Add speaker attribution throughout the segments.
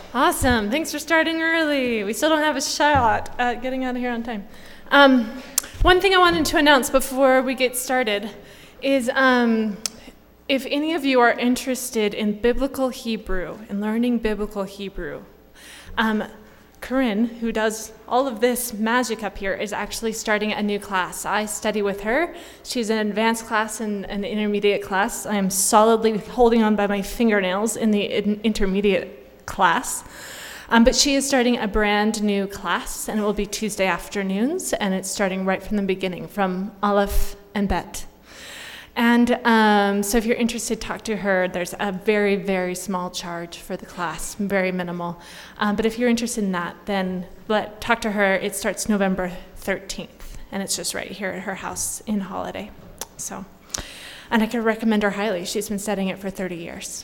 Speaker 1: Awesome. Thanks for starting early. We still don't have a shot at getting out of here on time. One thing I wanted to announce before we get started is if any of you are interested in biblical Hebrew and learning biblical Hebrew, Corinne, who does all of this magic up here, is actually starting a new class. I study with her. She's an advanced class and an intermediate class. I am solidly holding on by my fingernails in the intermediate class. But she is starting a brand new class, and it will be Tuesday afternoons, and it's starting right from the beginning, from Aleph and Bet. And so if you're interested, talk to her. There's a very, very small charge for the class, very minimal. But if you're interested in that, then talk to her. It starts November 13th, and it's just right here at her house in Holiday. And I could recommend her highly. She's been studying it for 30 years.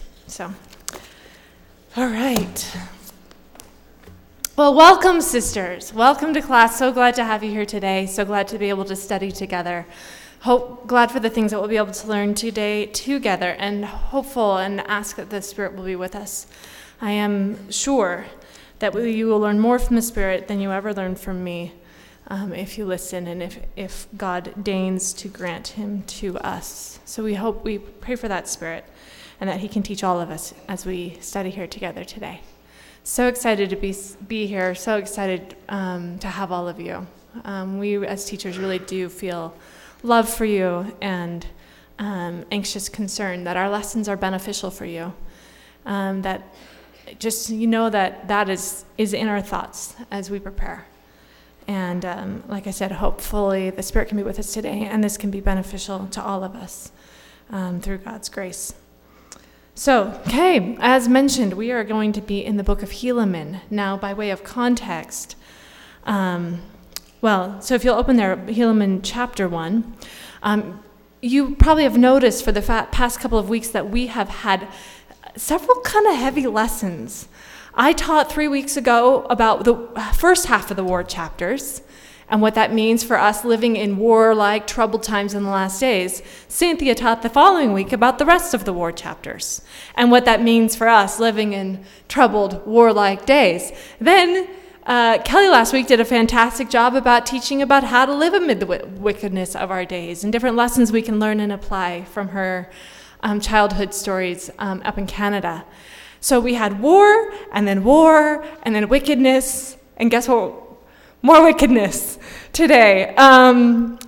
Speaker 1: All right. Well, welcome, sisters. Welcome to class. So glad to have you here today. So glad to be able to study together. Glad for the things that we'll be able to learn today together, and hopeful and ask that the Spirit will be with us. I am sure that you will learn more from the Spirit than you ever learned from me if you listen and if God deigns to grant him to us. So we pray for that Spirit and that he can teach all of us as we study here together today. So excited to be here, so excited to have all of you. We as teachers really do feel love for you and anxious concern that our lessons are beneficial for you. That just that is in our thoughts as we prepare. And like I said, hopefully the Spirit can be with us today, and this can be beneficial to all of us through God's grace. So, okay, as mentioned, we are going to be in the book of Helaman. Now, by way of context, so if you'll open there, Helaman chapter 1, you probably have noticed for the past couple of weeks that we have had several kind of heavy lessons. I taught 3 weeks ago about the first half of the war chapters and what that means for us living in war-like troubled times in the last days. Cynthia taught the following week about the rest of the war chapters and what that means for us living in troubled war-like days. Then Kelly last week did a fantastic job about teaching about how to live amid the wickedness of our days and different lessons we can learn and apply from her childhood stories up in Canada. So we had war, and then wickedness, and guess what? More wickedness today. And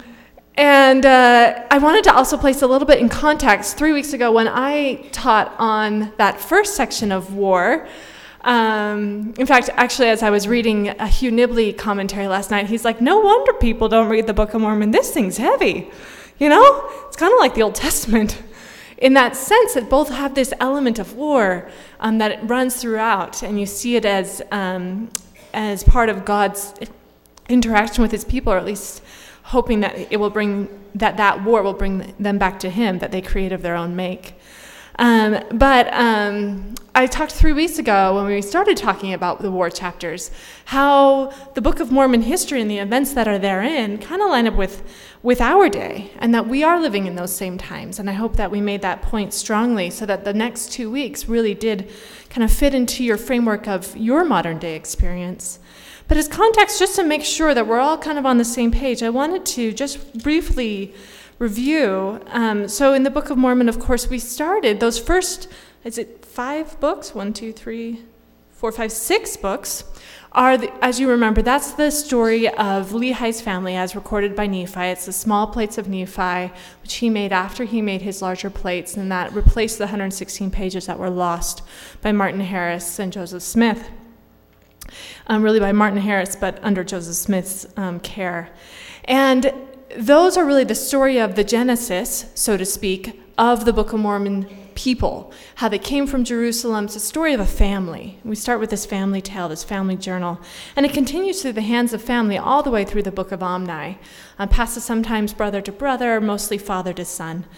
Speaker 1: I wanted to also place a little bit in context. 3 weeks ago when I taught on that first section of war, in fact, actually, as I was reading a Hugh Nibley commentary last night, he's like, no wonder people don't read the Book of Mormon. This thing's heavy. It's kind of like the Old Testament in that sense that both have this element of war that it runs throughout, and you see it as part of God's interaction with his people, or at least hoping that it will bring that war will bring them back to him, that they create of their own make. But I talked 3 weeks ago when we started talking about the war chapters, how the Book of Mormon history and the events that are therein kind of line up with our day, and that we are living in those same times. And I hope that we made that point strongly so that the next 2 weeks really did kind of fit into your framework of your modern day experience. But as context, just to make sure that we're all kind of on the same page, I wanted to just briefly review. So in the Book of Mormon, of course, we started those first, 5 books? 1, 2, 3, 4, 5, 6 books as you remember, that's the story of Lehi's family as recorded by Nephi. It's the small plates of Nephi, which he made after he made his larger plates, and that replaced the 116 pages that were lost by Martin Harris and Joseph Smith. Really by Martin Harris, but under Joseph Smith's care. And those are really the story of the genesis, so to speak, of the Book of Mormon people, how they came from Jerusalem. It's a story of a family. We start with this family tale, this family journal, and it continues through the hands of family all the way through the Book of Omni, passes sometimes brother to brother, mostly father to son.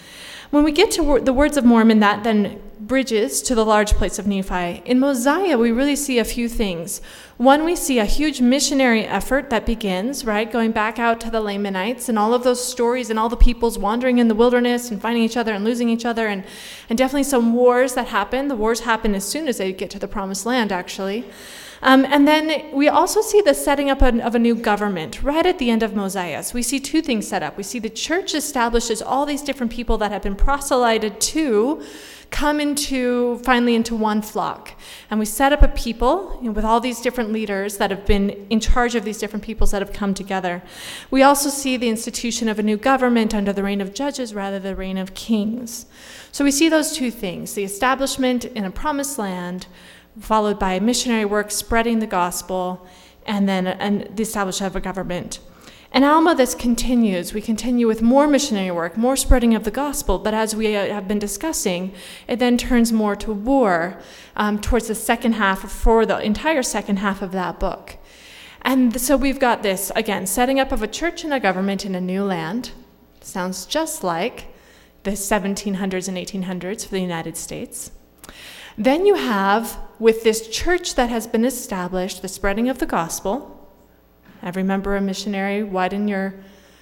Speaker 1: When we get to the words of Mormon, that then bridges to the large place of Nephi. In Mosiah, we really see a few things. One, we see a huge missionary effort that begins, right, going back out to the Lamanites and all of those stories and all the peoples wandering in the wilderness and finding each other and losing each other, and definitely some wars that happen. The wars happen as soon as they get to the Promised Land, actually. And then we also see the setting up of a new government right at the end of Mosiah. So we see two things set up. We see the church establishes all these different people that have been proselyted to come finally into one flock. And we set up a people with all these different leaders that have been in charge of these different peoples that have come together. We also see the institution of a new government under the reign of judges rather than the reign of kings. So we see those two things, the establishment in a promised land, followed by missionary work spreading the gospel, and then the establishment of a government. In Alma, this continues. We continue with more missionary work, more spreading of the gospel, but as we have been discussing, it then turns more to war towards the second half, for the entire second half of that book. And so we've got this, again, setting up of a church and a government in a new land. Sounds just like the 1700s and 1800s for the United States. Then you have, with this church that has been established, the spreading of the gospel. Every member a missionary, widen your,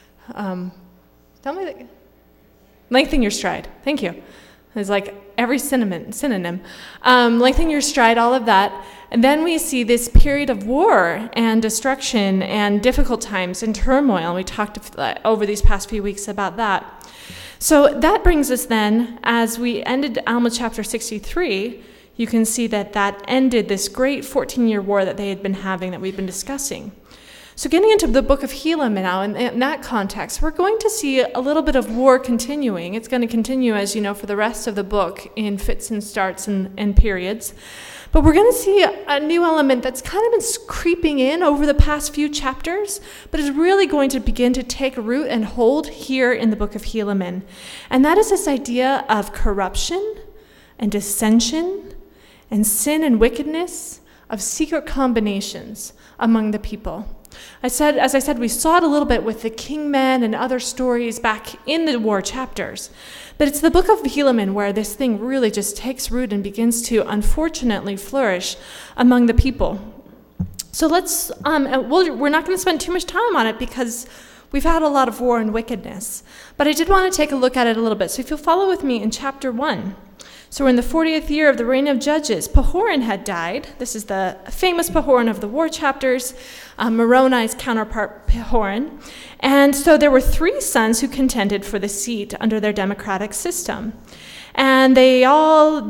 Speaker 1: lengthen your stride. Thank you. It's like every synonym. Lengthen your stride, all of that. And then we see this period of war and destruction and difficult times and turmoil. We talked over these past few weeks about that. So that brings us then, as we ended Alma chapter 63, you can see that ended this great 14-year war that they had been having that we've been discussing. So getting into the book of Helaman now, in that context, we're going to see a little bit of war continuing. It's going to continue, as you know, for the rest of the book in fits and starts and periods. But we're going to see a new element that's kind of been creeping in over the past few chapters, but is really going to begin to take root and hold here in the book of Helaman. And that is this idea of corruption and dissension and sin and wickedness, of secret combinations among the people. As I said, we saw it a little bit with the kingmen and other stories back in the war chapters. But it's the book of Helaman where this thing really just takes root and begins to, unfortunately, flourish among the people. So we're not going to spend too much time on it because we've had a lot of war and wickedness. But I did want to take a look at it a little bit. So if you'll follow with me in chapter 1. So we're in the 40th year of the reign of Judges. Pahoran had died. This is the famous Pahoran of the war chapters, Moroni's counterpart Pahoran. And so there were 3 sons who contended for the seat under their democratic system. And they all,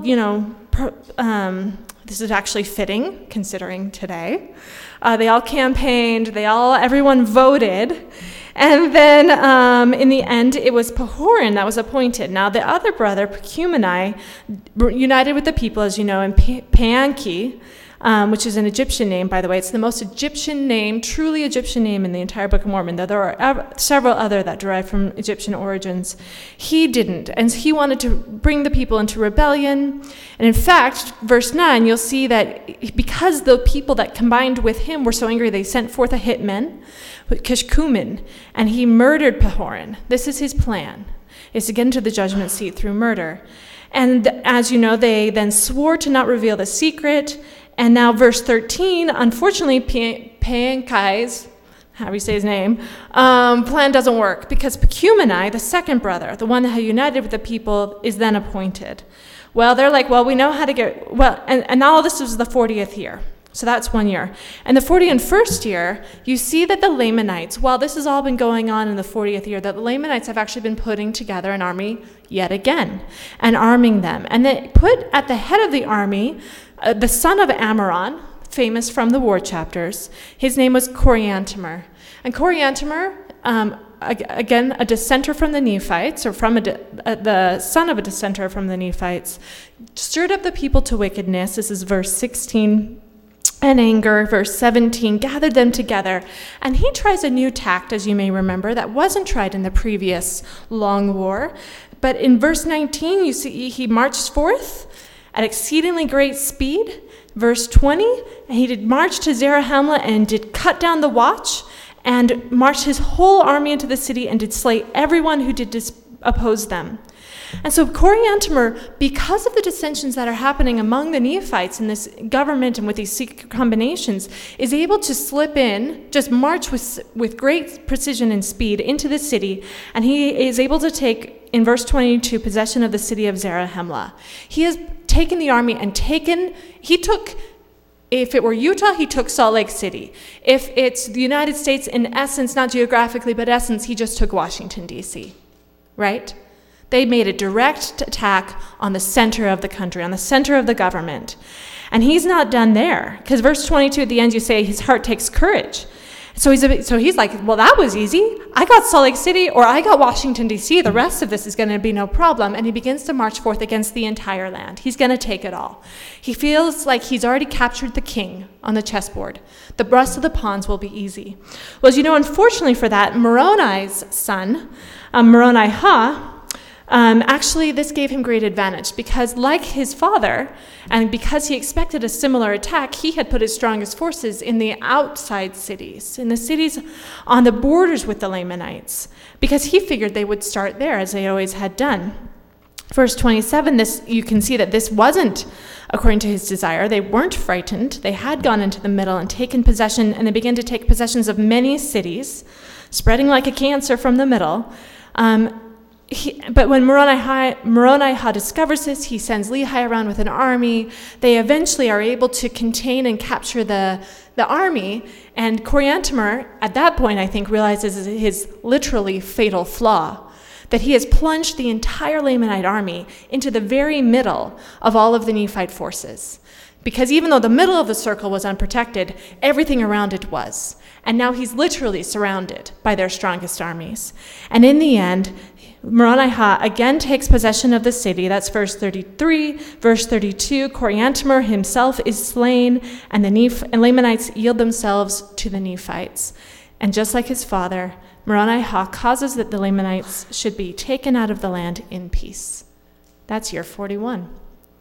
Speaker 1: this is actually fitting considering today. They all campaigned, everyone voted. And then in the end, it was Pahoran that was appointed. Now, the other brother, Pechumeni, united with the people, as you know, in Paanchi, which is an Egyptian name, by the way. It's the most Egyptian name, truly Egyptian name in the entire Book of Mormon, though there are several other that derive from Egyptian origins. He didn't, and he wanted to bring the people into rebellion. And in fact, verse 9, you'll see that because the people that combined with him were so angry, they sent forth a hitman, Kishkumen, and he murdered Pahoran. This is his plan, is to get into the judgment seat through murder. And as you know, they then swore to not reveal the secret. And now verse 13, unfortunately, Paanchi's, how do you say his name, plan doesn't work because Pechumeni, the second brother, the one that had united with the people, is then appointed. Well, they're like, we know how to get, and all this was the 40th year. So that's 1 year. And the 41st year, you see that the Lamanites, while this has all been going on in the 40th year, that the Lamanites have actually been putting together an army yet again and arming them. And they put at the head of the army the son of Ammoron, famous from the war chapters. His name was Coriantumr. And Coriantumr, again, a dissenter from the Nephites, or from the son of a dissenter from the Nephites, stirred up the people to wickedness. This is verse 16. And anger, verse 17, gathered them together. And he tries a new tact, as you may remember, that wasn't tried in the previous long war. But in verse 19, you see he marched forth at exceedingly great speed. Verse 20, and he did march to Zarahemla and did cut down the watch and marched his whole army into the city and did slay everyone who did oppose them. And so Coriantumr, because of the dissensions that are happening among the Nephites in this government and with these secret combinations, is able to slip in, just march with great precision and speed into the city, and he is able to take, in verse 22, possession of the city of Zarahemla. He has taken the army and if it were Utah, he took Salt Lake City. If it's the United States, in essence, not geographically, but essence, he just took Washington, D.C., right? They made a direct attack on the center of the country, on the center of the government. And he's not done there, because verse 22 at the end, you say his heart takes courage. So he's like, well, that was easy. I got Salt Lake City, or I got Washington, D.C. The rest of this is going to be no problem. And he begins to march forth against the entire land. He's going to take it all. He feels like he's already captured the king on the chessboard. The rest of the pawns will be easy. Well, as you know, unfortunately for that, Moroni's son, Moroni-Ha, actually, this gave him great advantage because, like his father, and because he expected a similar attack, he had put his strongest forces in the outside cities, in the cities on the borders with the Lamanites, because he figured they would start there, as they always had done. Verse 27, you can see that this wasn't according to his desire. They weren't frightened. They had gone into the middle and taken possession, and they began to take possessions of many cities, spreading like a cancer from the middle. But when Moroni-Ha discovers this, he sends Lehi around with an army. They eventually are able to contain and capture the army. And Coriantumr, at that point, I think, realizes his literally fatal flaw, that he has plunged the entire Lamanite army into the very middle of all of the Nephite forces. Because even though the middle of the circle was unprotected, everything around it was. And now he's literally surrounded by their strongest armies. And in the end, Moroni-Ha again takes possession of the city. That's verse 33. Verse 32, Coriantumr himself is slain, and the Lamanites yield themselves to the Nephites. And just like his father, Moroni-Ha causes that the Lamanites should be taken out of the land in peace. That's year 41.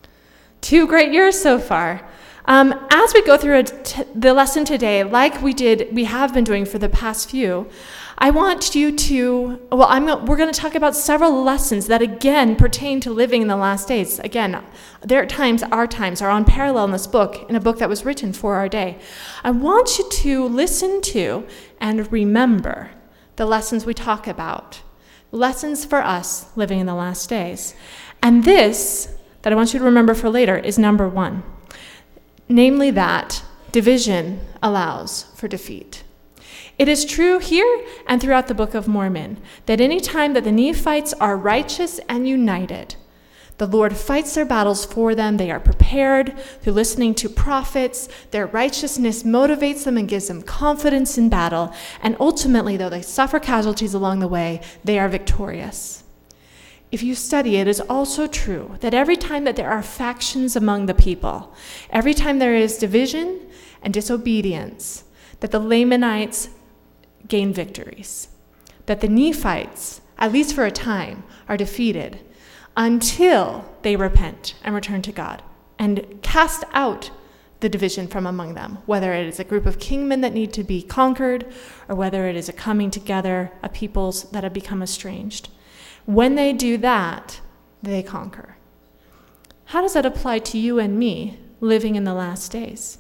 Speaker 1: 2 great years so far. As we go through the lesson today, like we have been doing for the past few, I want you to, we're going to talk about several lessons that again pertain to living in the last days. Again, our times are on parallel in this book, in a book that was written for our day. I want you to listen to and remember the lessons we talk about, lessons for us living in the last days. And this, that I want you to remember for later, is number 1. Namely that division allows for defeat. It is true here and throughout the Book of Mormon that any time that the Nephites are righteous and united, the Lord fights their battles for them. They are prepared through listening to prophets. Their righteousness motivates them and gives them confidence in battle. And ultimately, though they suffer casualties along the way, they are victorious. If you study, it is also true that every time that there are factions among the people, every time there is division and disobedience, that the Lamanites gain victories, that the Nephites, at least for a time, are defeated until they repent and return to God and cast out the division from among them, whether it is a group of kingmen that need to be conquered or whether it is a coming together of peoples that have become estranged. When they do that, they conquer. How does that apply to you and me living in the last days?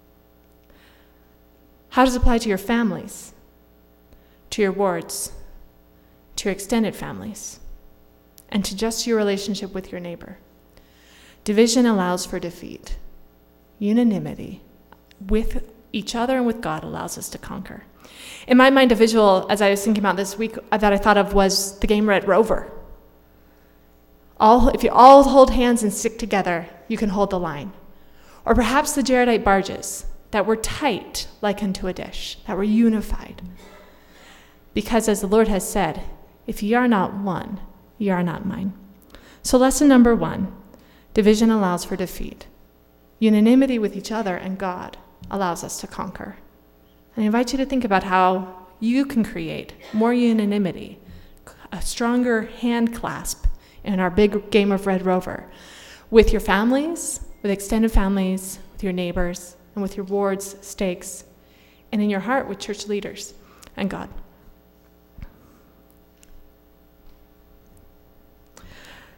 Speaker 1: How does it apply to your families, to your wards, to your extended families, and to just your relationship with your neighbor? Division allows for defeat. Unanimity with each other and with God allows us to conquer. In my mind, a visual, as I was thinking about this week, that I thought of was the game Red Rover. If you all hold hands and stick together, you can hold the line. Or perhaps the Jaredite barges that were tight like unto a dish, that were unified. Because as the Lord has said, if ye are not one, ye are not mine. So lesson number 1, division allows for defeat. Unanimity with each other and God allows us to conquer. And I invite you to think about how you can create more unanimity, a stronger hand clasp in our big game of Red Rover with your families, with extended families, with your neighbors, and with your wards, stakes, and in your heart with church leaders and God.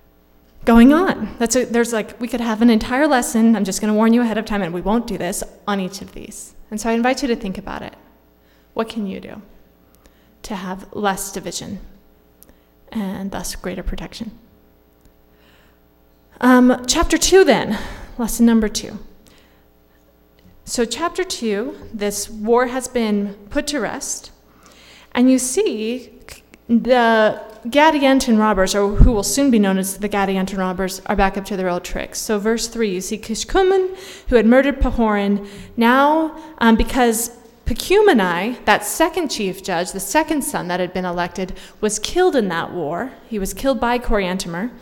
Speaker 1: going on. We could have an entire lesson, I'm just going to warn you ahead of time, and we won't do this, on each of these. And so I invite you to think about it. What can you do to have less division and thus greater protection? Chapter 2 then, lesson number 2. So chapter 2, this war has been put to rest, and you see the Gadianton robbers, or who will soon be known as the Gadianton robbers, are back up to their old tricks. So verse 3, you see Kishkumen, who had murdered Pahoran, now, because Pechumeni, that second chief judge, the second son that had been elected, was killed in that war. He was killed by Coriantumr.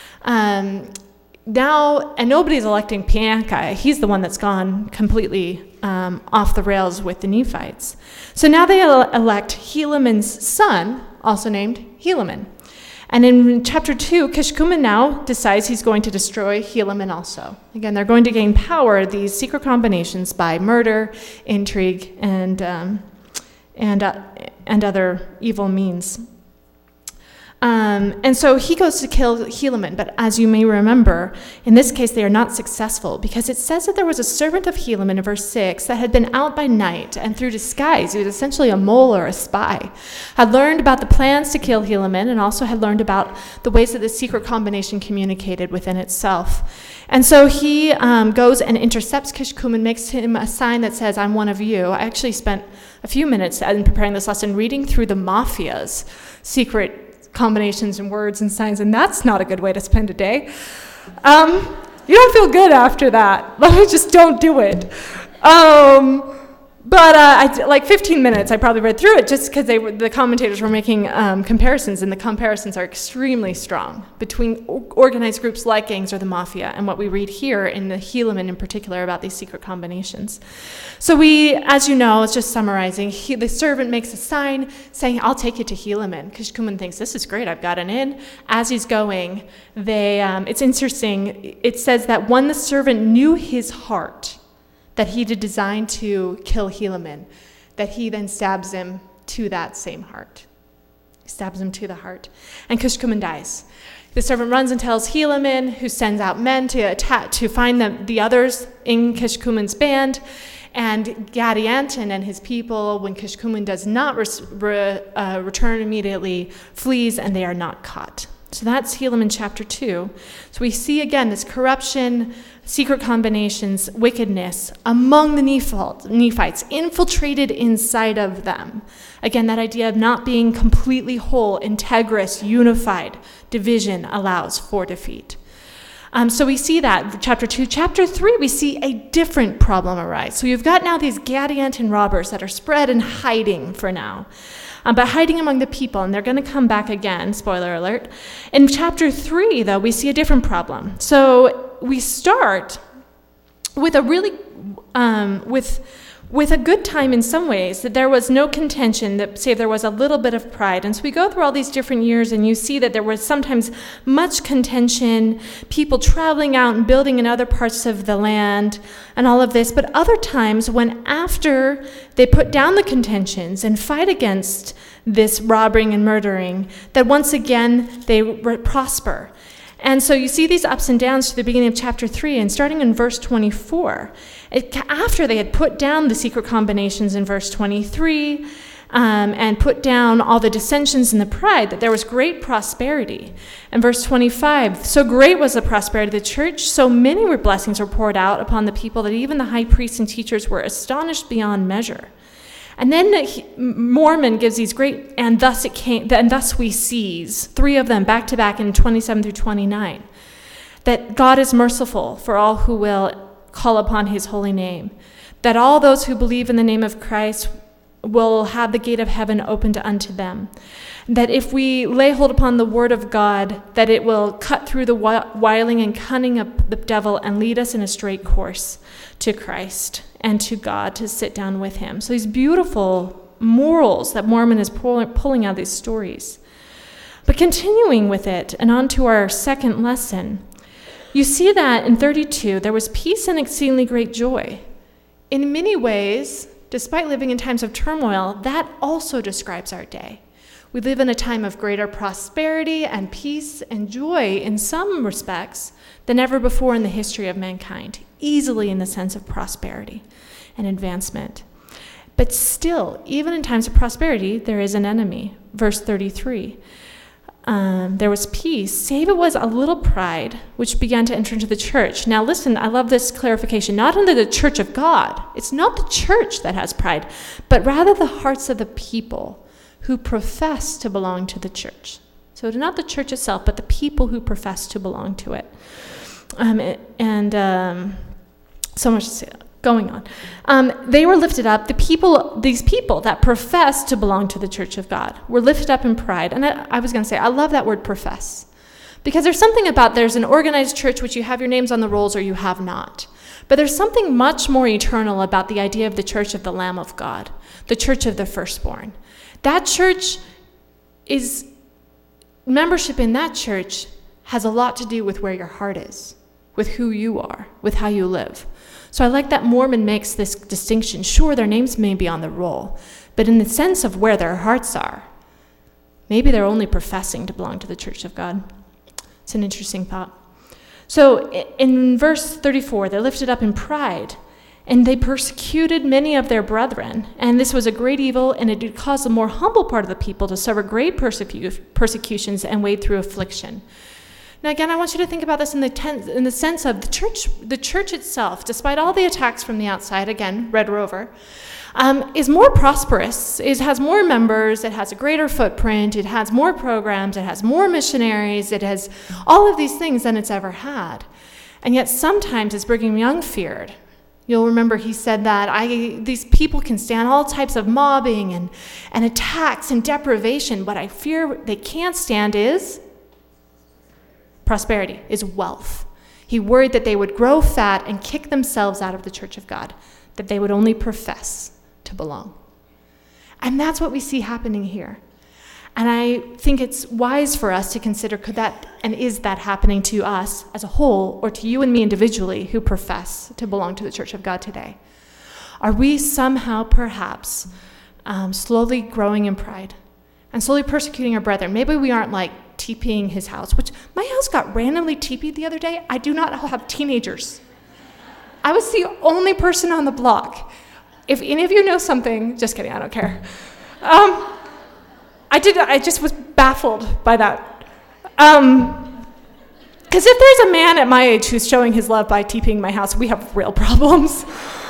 Speaker 1: Now, and nobody's electing Piankai. He's the one that's gone completely off the rails with the Nephites. So now they elect Helaman's son, also named Helaman. And in chapter 2, Kishkumen now decides he's going to destroy Helaman also. Again, they're going to gain power, these secret combinations, by murder, intrigue, and other evil means. And so he goes to kill Helaman, but as you may remember, in this case they are not successful, because it says that there was a servant of Helaman in verse 6 that had been out by night, and through disguise, he was essentially a mole or a spy, had learned about the plans to kill Helaman, and also had learned about the ways that the secret combination communicated within itself. And so he goes and intercepts Kishkumen, makes him a sign that says, "I'm one of you." I actually spent a few minutes in preparing this lesson reading through the mafia's secret combinations and words and signs, and that's not a good way to spend a day. You don't feel good after that. Just don't do it. But like 15 minutes, I probably read through it just because the commentators were making comparisons, and the comparisons are extremely strong between organized groups like gangs or the mafia and what we read here in the Helaman in particular about these secret combinations. So as you know, it's just summarizing, the servant makes a sign saying, "I'll take you to Helaman." Kishkumen thinks, "This is great, I've got an in." As he's going, it's interesting, it says that when the servant knew his heart, that he did design to kill Helaman, that he then stabs him to that same heart. He stabs him to the heart. And Kishkumen dies. The servant runs and tells Helaman, who sends out men to find the others in Kishkumen's band. And Gadianton and his people, when Kishkumen does not return immediately, flees, and they are not caught. So that's Helaman chapter 2. So we see again this corruption, secret combinations, wickedness among the Nephites, infiltrated inside of them. Again, that idea of not being completely whole, integrous, unified. Division allows for defeat. So we see that, chapter 2. Chapter 3, we see a different problem arise. So you've got now these Gadianton robbers that are spread and hiding for now. But hiding among the people, and they're going to come back again, spoiler alert. In chapter 3, though, we see a different problem. So we start with a really, with a good time in some ways, that there was no contention, that save there was a little bit of pride. And so we go through all these different years, and you see that there was sometimes much contention, people traveling out and building in other parts of the land, and all of this. But other times, when after they put down the contentions and fight against this robbing and murdering, that once again they prosper. And so you see these ups and downs to the beginning of chapter 3, and starting in verse 24. After they had put down the secret combinations in verse 23, and put down all the dissensions and the pride, that there was great prosperity. And verse 25, so great was the prosperity of the church, so many blessings were poured out upon the people that even the high priests and teachers were astonished beyond measure. And then Mormon gives these great, and thus it came, and thus we seize, 3 of them back to back in 27 through 29, that God is merciful for all who will call upon his holy name, that all those who believe in the name of Christ will have the gate of heaven opened unto them, that if we lay hold upon the word of God, that it will cut through the wiling and cunning of the devil and lead us in a straight course to Christ and to God, to sit down with him. So these beautiful morals that Mormon is pulling out of these stories. But continuing with it, and on to our second lesson, you see that in 32, there was peace and exceedingly great joy. In many ways, despite living in times of turmoil, that also describes our day. We live in a time of greater prosperity and peace and joy in some respects than ever before in the history of mankind, easily in the sense of prosperity and advancement. But still, even in times of prosperity, there is an enemy. Verse 33. There was peace, save it was a little pride, which began to enter into the church. Now listen, I love this clarification. Not only the church of God, it's not the church that has pride, but rather the hearts of the people who profess to belong to the church. So not the church itself, but the people who profess to belong to it. So much to say. Going on. They were lifted up, these people that profess to belong to the church of God were lifted up in pride. And I was going to say, I love that word profess. Because there's something about, there's an organized church which you have your names on the rolls or you have not. But there's something much more eternal about the idea of the church of the Lamb of God, the church of the firstborn. That church membership in that church has a lot to do with where your heart is, with who you are, with how you live. So I like that Mormon makes this distinction. Sure, their names may be on the roll, but in the sense of where their hearts are, maybe they're only professing to belong to the church of God. It's an interesting thought. So in verse 34, they're lifted up in pride, and they persecuted many of their brethren. And this was a great evil, and it did cause the more humble part of the people to suffer great persecutions and wade through affliction. Now, again, I want you to think about this in the sense of the church itself, despite all the attacks from the outside, again, Red Rover, is more prosperous. It has more members. It has a greater footprint. It has more programs. It has more missionaries. It has all of these things than it's ever had. And yet sometimes, as Brigham Young feared, you'll remember he said that these people can stand all types of mobbing and attacks and deprivation. What I fear they can't stand is prosperity, is wealth. He worried that they would grow fat and kick themselves out of the church of God, that they would only profess to belong. And that's what we see happening here. And I think it's wise for us to consider, could that and is that happening to us as a whole, or to you and me individually who profess to belong to the church of God today? Are we somehow perhaps slowly growing in pride and slowly persecuting our brethren? Maybe we aren't like TPing his house, which my house got randomly TP'd the other day. I do not have teenagers. I was the only person on the block. If any of you know something, just kidding, I don't care. I just was baffled by that. Because if there's a man at my age who's showing his love by TPing my house, we have real problems.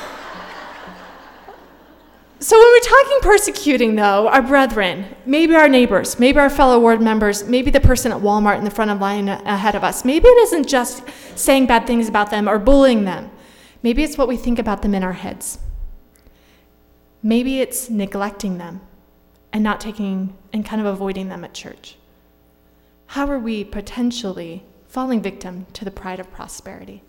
Speaker 1: So when we're talking persecuting, though, our brethren, maybe our neighbors, maybe our fellow ward members, maybe the person at Walmart in the front of line ahead of us, maybe it isn't just saying bad things about them or bullying them. Maybe it's what we think about them in our heads. Maybe it's neglecting them and not taking and kind of avoiding them at church. How are we potentially falling victim to the pride of prosperity?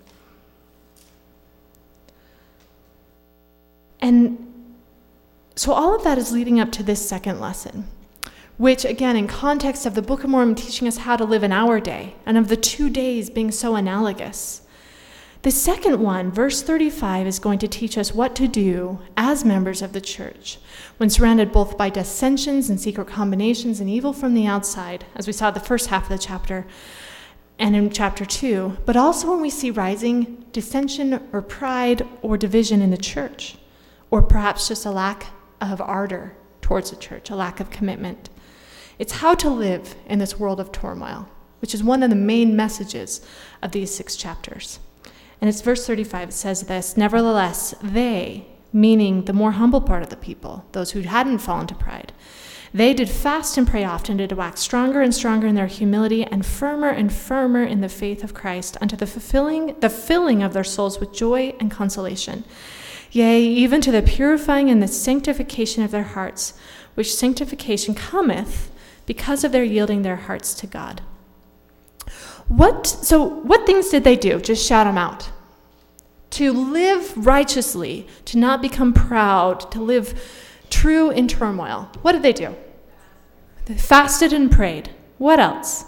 Speaker 1: And so all of that is leading up to this second lesson, which, again, in context of the Book of Mormon teaching us how to live in our day, and of the 2 days being so analogous, the second one, verse 35, is going to teach us what to do as members of the church when surrounded both by dissensions and secret combinations and evil from the outside, as we saw the first half of the chapter and in chapter 2, but also when we see rising dissension or pride or division in the church, or perhaps just a lack of ardor towards the church, a lack of commitment. It's how to live in this world of turmoil, which is one of the main messages of these 6 chapters. And it's verse 35, it says this: nevertheless, they, meaning the more humble part of the people, those who hadn't fallen to pride, they did fast and pray often, did wax stronger and stronger in their humility, and firmer in the faith of Christ, unto the filling of their souls with joy and consolation. Yea, even to the purifying and the sanctification of their hearts, which sanctification cometh because of their yielding their hearts to God. What things did they do? Just shout them out. To live righteously, to not become proud, to live true in turmoil. What did they do? They fasted and prayed. What else?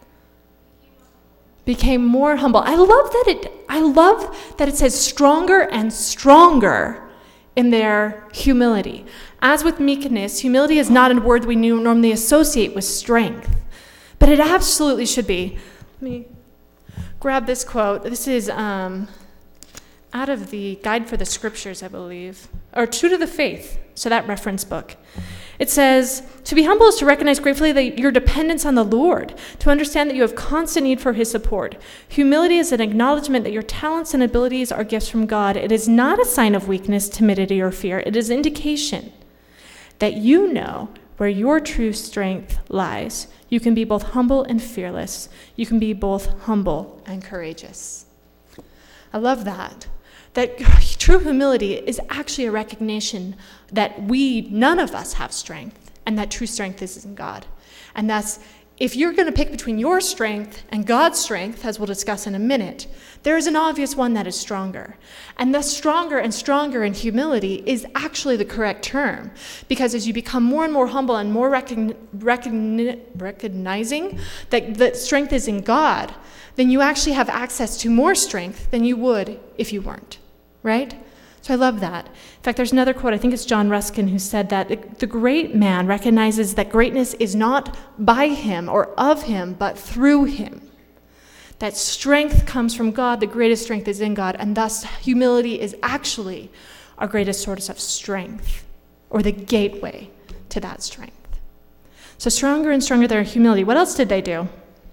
Speaker 1: Became more humble. I love that it says stronger and stronger in their humility. As with meekness, humility is not a word we normally associate with strength, but it absolutely should be. Let me grab this quote. This is out of the Guide for the Scriptures, I believe, or True to the Faith, so that reference book. It says, to be humble is to recognize gratefully that your dependence on the Lord, to understand that you have constant need for his support. Humility is an acknowledgement that your talents and abilities are gifts from God. It is not a sign of weakness, timidity, or fear. It is indication that you know where your true strength lies. You can be both humble and fearless. You can be both humble and courageous. I love that. That true humility is actually a recognition that none of us have strength, and that true strength is in God. And thus, if you're going to pick between your strength and God's strength, as we'll discuss in a minute, there is an obvious one that is stronger. And thus, stronger and stronger in humility is actually the correct term, because as you become more and more humble and more recognizing that strength is in God, then you actually have access to more strength than you would if you weren't. Right? So I love that. In fact, there's another quote, I think it's John Ruskin, who said that the great man recognizes that greatness is not by him or of him, but through him. That strength comes from God, the greatest strength is in God, and thus humility is actually our greatest source of strength, or the gateway to that strength. So stronger and stronger their humility. What else did they do?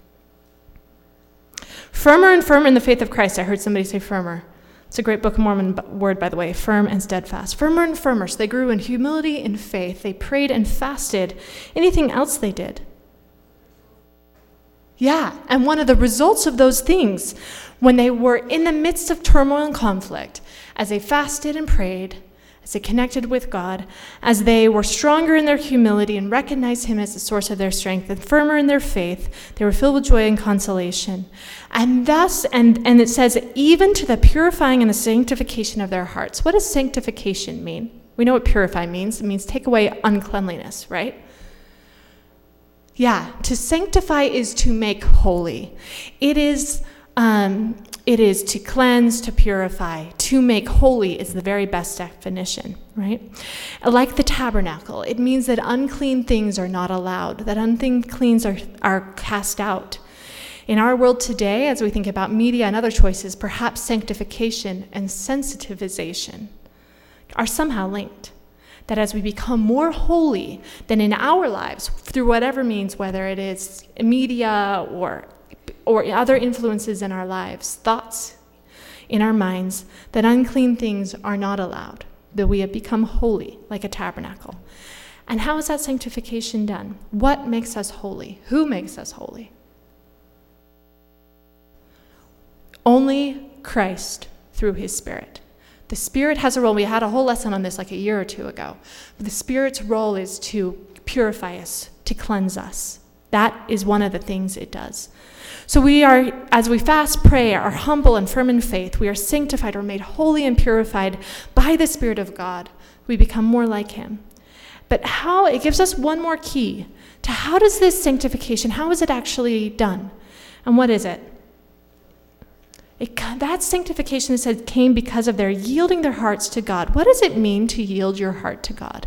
Speaker 1: Firmer and firmer in the faith of Christ. I heard somebody say firmer. It's a great Book of Mormon word, by the way, firm and steadfast. Firmer and firmer. So they grew in humility and faith. They prayed and fasted. Anything else they did? Yeah, and one of the results of those things, when they were in the midst of turmoil and conflict, as they fasted and prayed, as they connected with God, as they were stronger in their humility and recognized him as the source of their strength, and firmer in their faith, they were filled with joy and consolation. And thus, and it says, even to the purifying and the sanctification of their hearts. What does sanctification mean? We know what purify means. It means take away uncleanliness, right? Yeah, to sanctify is to make holy. It is to cleanse, to purify. To make holy is the very best definition, right? Like the tabernacle, it means that unclean things are not allowed, that unclean things are cast out. In our world today, as we think about media and other choices, perhaps sanctification and sensitivization are somehow linked. That as we become more holy than in our lives, through whatever means, whether it is media or other influences in our lives, thoughts in our minds, that unclean things are not allowed, that we have become holy like a tabernacle. And how is that sanctification done? What makes us holy? Who makes us holy? Only Christ through his Spirit. The Spirit has a role. We had a whole lesson on this like a year or two ago. But the Spirit's role is to purify us, to cleanse us. That is one of the things it does. So we are, as we fast, pray, are humble and firm in faith, we are sanctified or made holy and purified by the Spirit of God. We become more like him. But how, it gives us one more key to how does this sanctification, how is it actually done? And what is it? That sanctification, it said, came because of their yielding their hearts to God. What does it mean to yield your heart to God?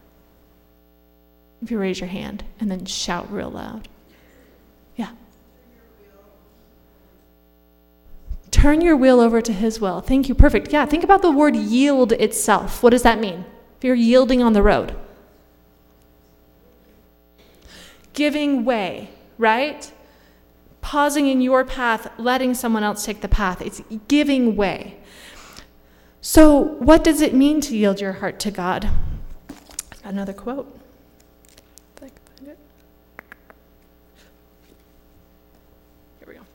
Speaker 1: If you raise your hand and then shout real loud. Yeah. Turn your will over to his will. Thank you. Perfect. Yeah, think about the word yield itself. What does that mean? If you're yielding on the road. Giving way, right? Pausing in your path, letting someone else take the path. It's giving way. So what does it mean to yield your heart to God? I've got another quote. If I can find it. Here we go.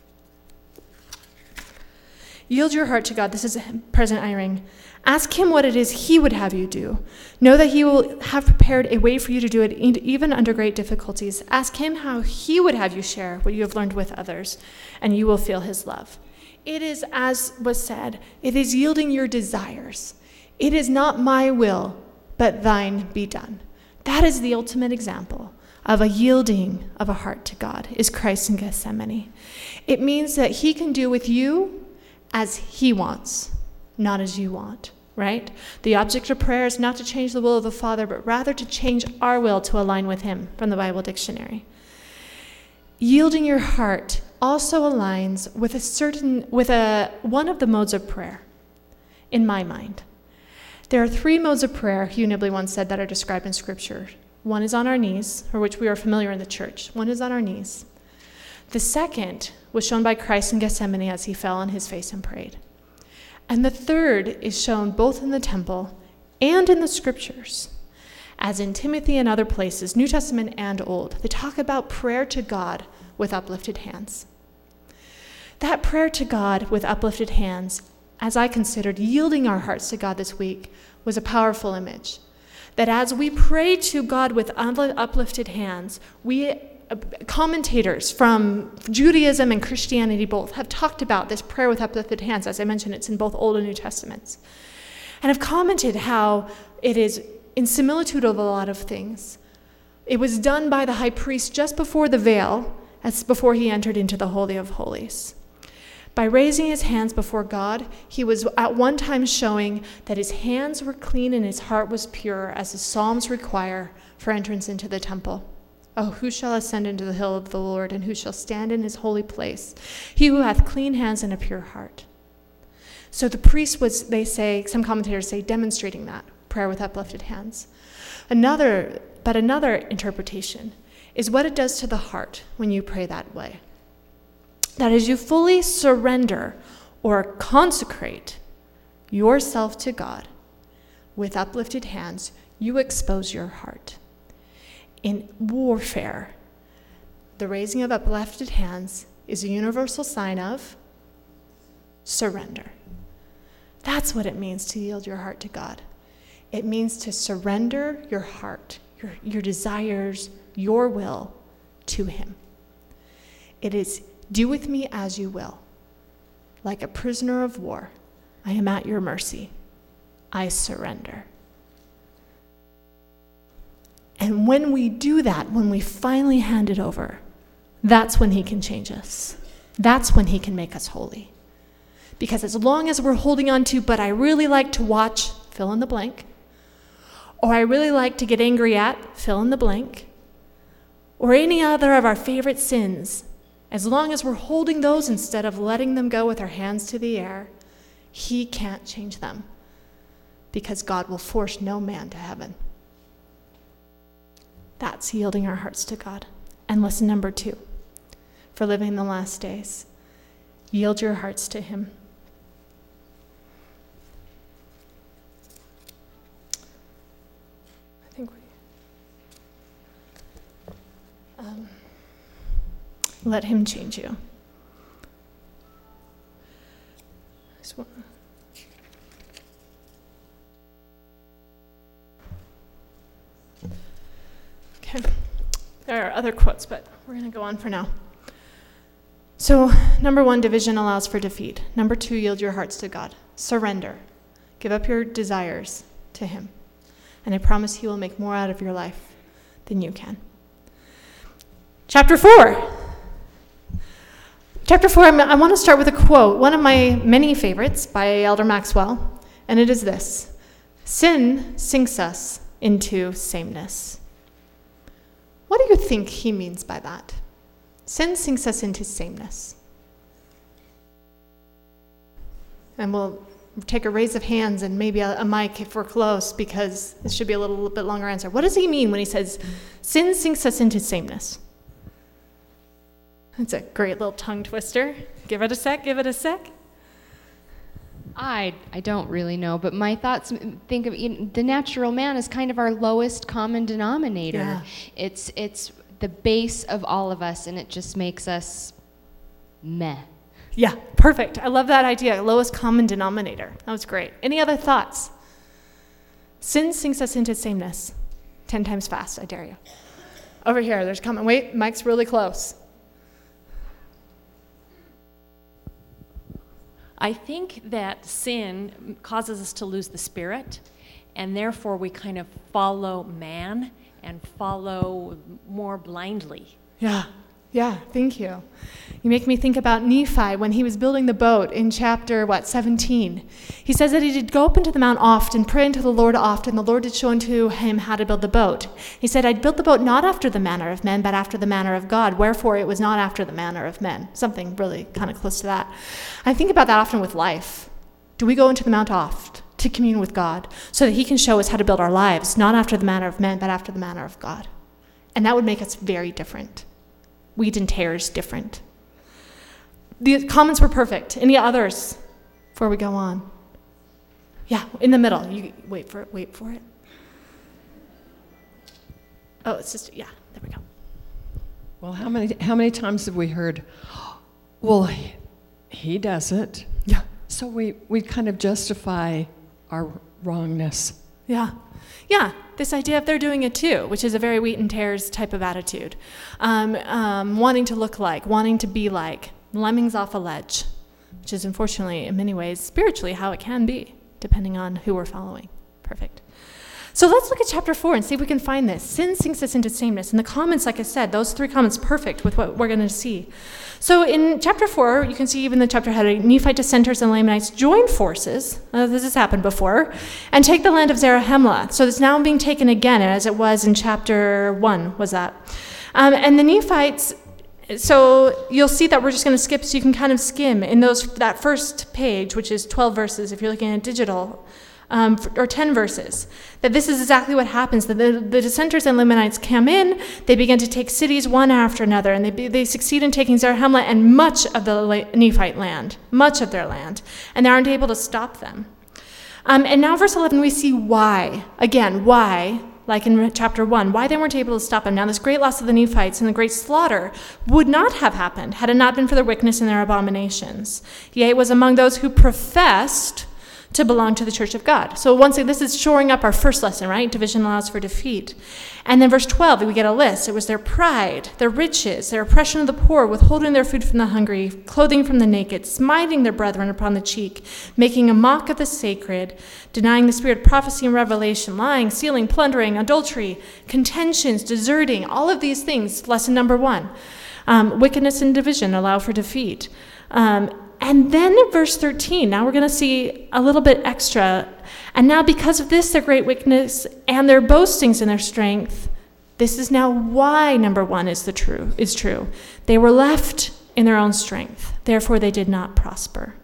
Speaker 1: Yield your heart to God. This is President Eyring. Ask him what it is he would have you do. Know that he will have prepared a way for you to do it even under great difficulties. Ask him how he would have you share what you have learned with others, and you will feel his love. It is, as was said, it is yielding your desires. It is not my will, but thine be done. That is the ultimate example of a yielding of a heart to God, is Christ in Gethsemane. It means that he can do with you as he wants, not as you want. right? The object of prayer is not to change the will of the Father, but rather to change our will to align with him, from the Bible Dictionary. Yielding your heart also aligns with one of the modes of prayer, in my mind. There are 3 modes of prayer, Hugh Nibley once said, that are described in Scripture. One is on our knees, for which we are familiar in the church. One is on our knees. The second was shown by Christ in Gethsemane as he fell on his face and prayed. And the third is shown both in the temple and in the Scriptures, as in Timothy and other places, New Testament and Old. They talk about prayer to God with uplifted hands. That prayer to God with uplifted hands, as I considered yielding our hearts to God this week, was a powerful image. That as we pray to God with uplifted hands, commentators from Judaism and Christianity both have talked about this prayer with uplifted hands. As I mentioned, it's in both Old and New Testaments. And have commented how it is in similitude of a lot of things. It was done by the high priest just before the veil, as before he entered into the Holy of Holies. By raising his hands before God, he was at one time showing that his hands were clean and his heart was pure, as the Psalms require for entrance into the temple. Oh, who shall ascend into the hill of the Lord, and who shall stand in his holy place? He who hath clean hands and a pure heart. So the priest was, they say, some commentators say, demonstrating that prayer with uplifted hands. Another interpretation is what it does to the heart when you pray that way. That as you fully surrender or consecrate yourself to God with uplifted hands, you expose your heart. In warfare, the raising of uplifted hands is a universal sign of surrender. That's what it means to yield your heart to God. It means to surrender your heart, your desires, your will to him. It is, do with me as you will. Like a prisoner of war, I am at your mercy. I surrender. And when we do that, when we finally hand it over, that's when he can change us. That's when he can make us holy. Because as long as we're holding on to, but I really like to watch, fill in the blank, or I really like to get angry at, fill in the blank, or any other of our favorite sins, as long as we're holding those instead of letting them go with our hands to the air, he can't change them, because God will force no man to heaven. That's yielding our hearts to God. And lesson number 2, for living in the last days, yield your hearts to him. I think let him change you. Okay. There are other quotes, but we're going to go on for now. So, number 1, division allows for defeat. Number 2, yield your hearts to God. Surrender. Give up your desires to him. And I promise he will make more out of your life than you can. Chapter 4. I want to start with a quote, one of my many favorites by Elder Maxwell, and it is this: sin sinks us into sameness. What do you think he means by that? Sin sinks us into sameness. And we'll take a raise of hands and maybe a mic if we're close, because this should be a little bit longer answer. What does he mean when he says sin sinks us into sameness? That's a great little tongue twister. Give it a sec.
Speaker 2: I don't really know, but my thoughts think of the natural man as kind of our lowest common denominator.
Speaker 1: Yeah.
Speaker 2: It's the base of all of us, and it just makes us meh.
Speaker 1: Yeah, perfect. I love that idea. Lowest common denominator. That was great. Any other thoughts? Sin sinks us into sameness. 10 times fast, I dare you. Over here, there's a comment. Wait, Mike's really close.
Speaker 3: I think that sin causes us to lose the spirit, and therefore we kind of follow man and follow more blindly.
Speaker 1: Yeah, Yeah, thank you. You make me think about Nephi when he was building the boat in chapter, 17. He says that he did go up into the mount oft and pray unto the Lord oft, and the Lord did show unto him how to build the boat. He said, I'd built the boat not after the manner of men, but after the manner of God. Wherefore it was not after the manner of men. Something really kind of close to that. I think about that often with life. Do we go into the mount oft to commune with God so that he can show us how to build our lives, not after the manner of men, but after the manner of God? And that would make us very different. Wheat and tares different. The comments were perfect. Any others before we go on? Yeah, in the middle. You wait for it. Oh, it's just, yeah, there we go.
Speaker 4: Well, how many times have we heard, well, he does it.
Speaker 1: Yeah.
Speaker 4: So we kind of justify our wrongness.
Speaker 1: Yeah. Yeah, this idea of they're doing it too, which is a very wheat and tares type of attitude. Wanting to look like, wanting to be like, lemmings off a ledge, which is unfortunately in many ways spiritually how it can be, depending on who we're following. Perfect. So let's look at chapter 4 and see if we can find this. Sin sinks us into sameness. And the comments, like I said, those 3 comments, perfect with what we're going to see. So in chapter 4, you can see even the chapter heading, Nephite dissenters and Lamanites join forces, this has happened before, and take the land of Zarahemla. So it's now being taken again, as it was in chapter 1, was that. And the Nephites, so you'll see that we're just going to skip, so you can kind of skim in that first page, which is 12 verses, if you're looking at digital, or 10 verses, that this is exactly what happens. That the dissenters and Lamanites come in, they begin to take cities one after another, and they succeed in taking Zarahemla and much of the Nephite land, much of their land, and they aren't able to stop them. And now verse 11, we see why. Again, why, like in chapter 1, why they weren't able to stop them. Now this great loss of the Nephites and the great slaughter would not have happened had it not been for their wickedness and their abominations. Yea, it was among those who professed to belong to the church of God. So once again, this is shoring up our first lesson, right? Division allows for defeat. And then verse 12, we get a list. It was their pride, their riches, their oppression of the poor, withholding their food from the hungry, clothing from the naked, smiting their brethren upon the cheek, making a mock of the sacred, denying the spirit of prophecy and revelation, lying, stealing, plundering, adultery, contentions, deserting, all of these things, lesson number 1. Wickedness and division allow for defeat. And then in verse 13, now we're going to see a little bit extra. And now because of this, their great weakness and their boastings in their strength, this is now why number 1 is true. They were left in their own strength. Therefore, they did not prosper.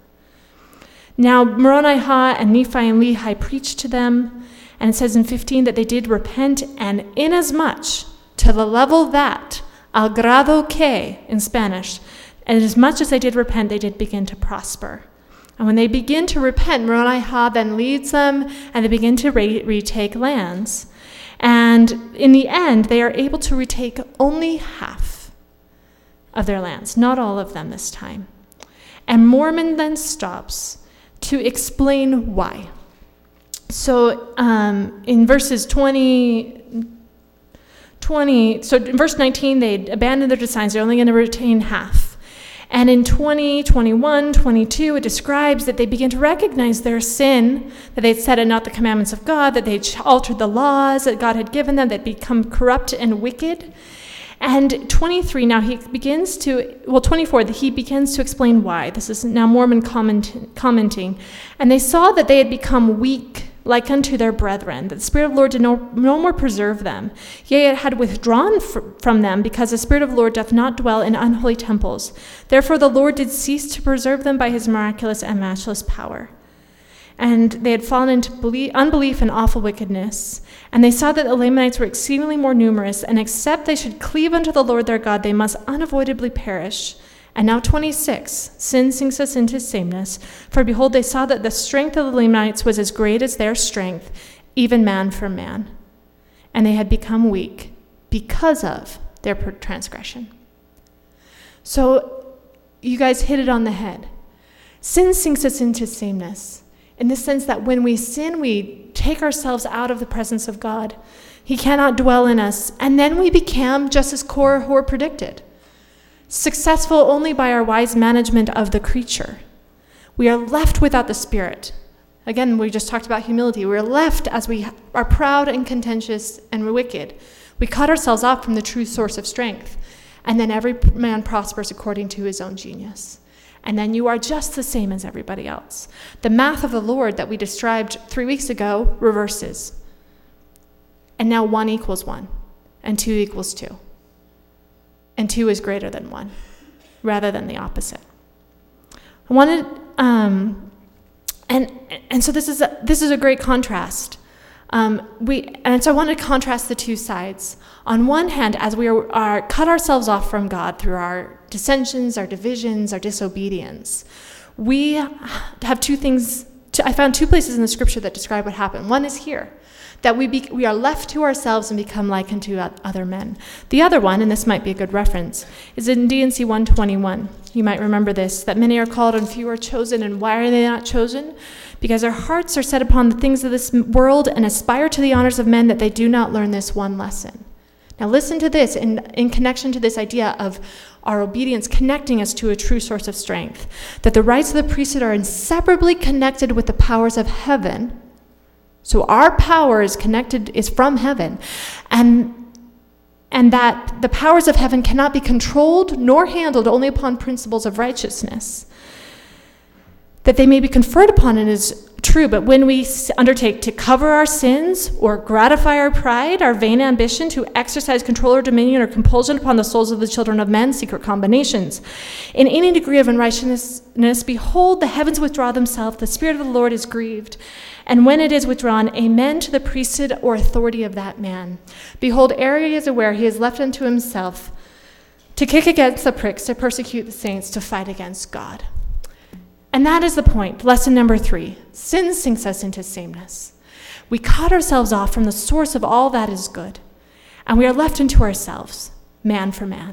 Speaker 1: Now, Moronihah and Nephi and Lehi preached to them. And it says in 15 that they did repent, and inasmuch to the level that, al grado que in Spanish, and as much as they did repent, they did begin to prosper. And when they begin to repent, Moronihah then leads them, and they begin to retake lands. And in the end, they are able to retake only half of their lands, not all of them this time. And Mormon then stops to explain why. So in verses 20, so in verse 19, they abandoned their designs. They're only going to retain half. And in 20, 21, 22, it describes that they begin to recognize their sin, that they'd set not the commandments of God, that they'd altered the laws that God had given them, they'd become corrupt and wicked. And 23, now he begins to, 24, he begins to explain why. This is now Mormon commenting. And they saw that they had become weak like unto their brethren, that the Spirit of the Lord did no more preserve them. Yea, it had withdrawn from them, because the Spirit of the Lord doth not dwell in unholy temples. Therefore the Lord did cease to preserve them by his miraculous and matchless power. And they had fallen into unbelief and awful wickedness. And they saw that the Lamanites were exceedingly more numerous, and except they should cleave unto the Lord their God, they must unavoidably perish. And now 26, sin sinks us into sameness. For behold, they saw that the strength of the Lamanites was as great as their strength, even man for man. And they had become weak because of their transgression. So you guys hit it on the head. Sin sinks us into sameness, in the sense that when we sin, we take ourselves out of the presence of God. He cannot dwell in us. And then we become, just as Korah predicted, successful only by our wise management of the creature. We are left without the Spirit. Again, we just talked about humility. We're left as we are proud and contentious and wicked. We cut ourselves off from the true source of strength. And then every man prospers according to his own genius. And then you are just the same as everybody else. The math of the Lord that we described 3 weeks ago reverses. And now 1 equals 1, and 2 equals 2. And 2 is greater than 1, rather than the opposite. I wanted, and so this is a great contrast. So I want to contrast the two sides. On one hand, as we are cut ourselves off from God through our dissensions, our divisions, our disobedience, we have two things. I found 2 places in the scripture that describe what happened. One is here, that we are left to ourselves and become like unto other men. The other one, and this might be a good reference, is in D&C 121. You might remember this, that many are called and few are chosen. And why are they not chosen? Because their hearts are set upon the things of this world and aspire to the honors of men, that they do not learn this one lesson. Now listen to this in connection to this idea of our obedience connecting us to a true source of strength, that the rights of the priesthood are inseparably connected with the powers of heaven. So our power is from heaven, and that the powers of heaven cannot be controlled nor handled only upon principles of righteousness. That they may be conferred upon it is true, but when we undertake to cover our sins or gratify our pride, our vain ambition to exercise control or dominion or compulsion upon the souls of the children of men, secret combinations, in any degree of unrighteousness, behold, the heavens withdraw themselves, the Spirit of the Lord is grieved. And when it is withdrawn, amen to the priesthood or authority of that man. Behold, ere he is aware, he is left unto himself to kick against the pricks, to persecute the saints, to fight against God. And that is the point. Lesson number 3. Sin sinks us into sameness. We cut ourselves off from the source of all that is good, and we are left unto ourselves, man for man.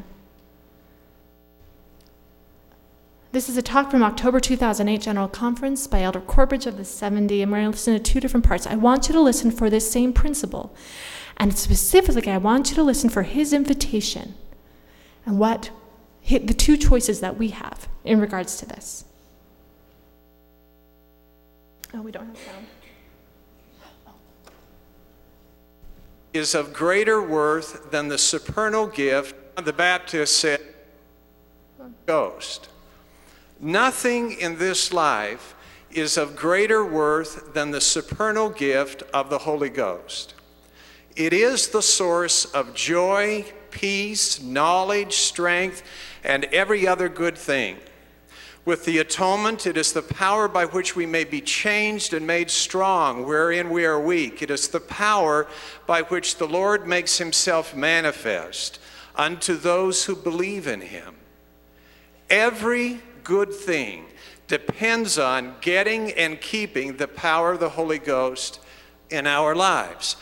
Speaker 1: This is a talk from October 2008 General Conference by Elder Corbridge of the 70, and we're going to listen to 2 different parts. I want you to listen for this same principle, and specifically, I want you to listen for his invitation and the 2 choices that we have in regards to this. Oh, we don't have sound.
Speaker 5: Is of greater worth than the supernal gift. The Baptist said, Ghost. Nothing in this life is of greater worth than the supernal gift of the Holy Ghost. It is the source of joy, peace, knowledge, strength, and every other good thing. With the atonement, it is the power by which we may be changed and made strong, wherein we are weak. It is the power by which the Lord makes himself manifest unto those who believe in him. Every good thing depends on getting and keeping the power of the Holy Ghost in our lives.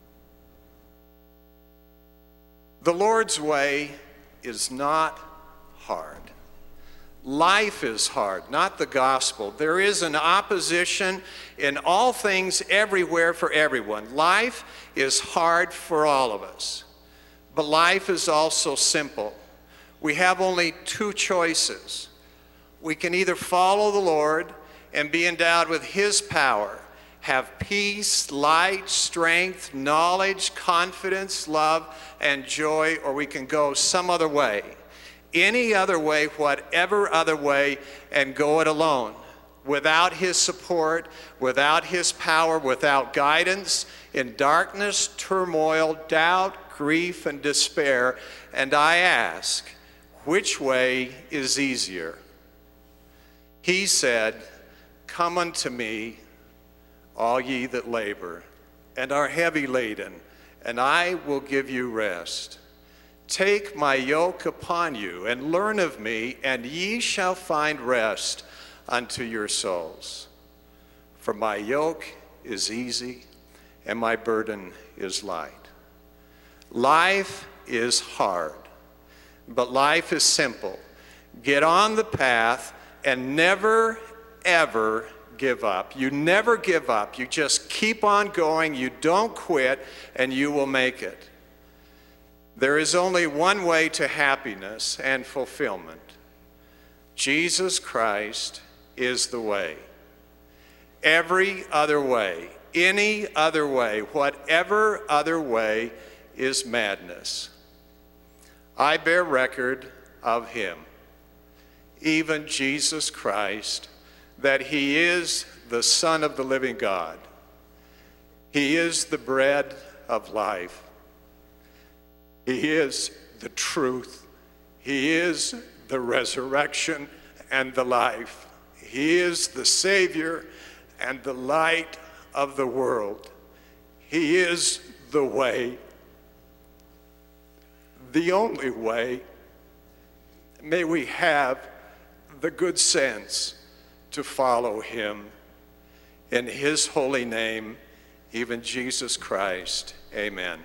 Speaker 5: The Lord's way is not hard. Life is hard, not the gospel. There is an opposition in all things everywhere for everyone. Life is hard for all of us, but life is also simple. We have only 2 choices. We can either follow the Lord and be endowed with his power, have peace, light, strength, knowledge, confidence, love, and joy, or we can go some other way. Any other way, whatever other way, and go it alone. Without his support, without his power, without guidance, in darkness, turmoil, doubt, grief, and despair. And I ask, which way is easier? He said, come unto me, all ye that labor and are heavy laden, and I will give you rest. Take my yoke upon you and learn of me, and ye shall find rest unto your souls. For my yoke is easy and my burden is light. Life is hard, but life is simple. Get on the path and never, ever give up. You never give up. You just keep on going. You don't quit, and you will make it. There is only one way to happiness and fulfillment. Jesus Christ is the way. Every other way, any other way, whatever other way is madness. I bear record of him, even Jesus Christ, that he is the Son of the living God. He is the bread of life. He is the truth. He is the resurrection and the life. He is the Savior and the light of the world. He is the way, the only way. May we have the good sense to follow him. In his holy name, even Jesus Christ, amen.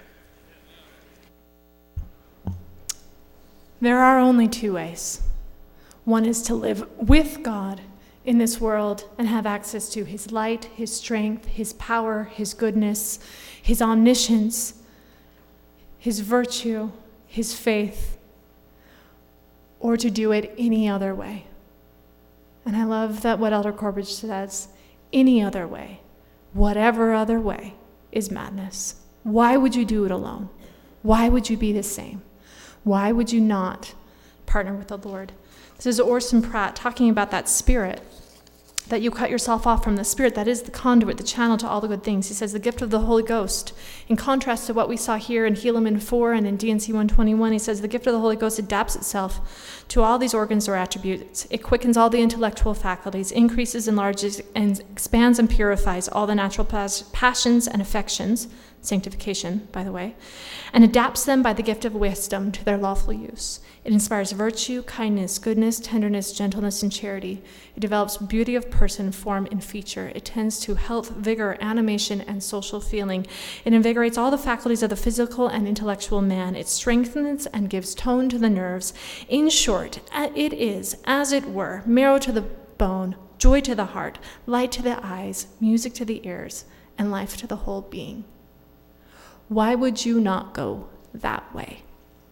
Speaker 1: There are only two ways. One is to live with God in this world and have access to his light, his strength, his power, his goodness, his omniscience, his virtue, his faith, or to do it any other way. And I love that what Elder Corbridge says, any other way, whatever other way, is madness. Why would you do it alone? Why would you be the same? Why would you not partner with the Lord? This is Orson Pratt talking about that spirit, that you cut yourself off from the spirit that is the conduit, the channel to all the good things. He says the gift of the Holy Ghost, in contrast to what we saw here in Helaman 4 and in D&C 121, he says the gift of the Holy Ghost adapts itself to all these organs or attributes. It quickens all the intellectual faculties, increases, enlarges, and expands and purifies all the natural passions and affections, sanctification, by the way, and adapts them by the gift of wisdom to their lawful use. It inspires virtue, kindness, goodness, tenderness, gentleness, and charity. It develops beauty of person, form, and feature. It tends to health, vigor, animation, and social feeling. It invigorates all the faculties of the physical and intellectual man. It strengthens and gives tone to the nerves. In short, it is, as it were, marrow to the bone, joy to the heart, light to the eyes, music to the ears, and life to the whole being. Why would you not go that way?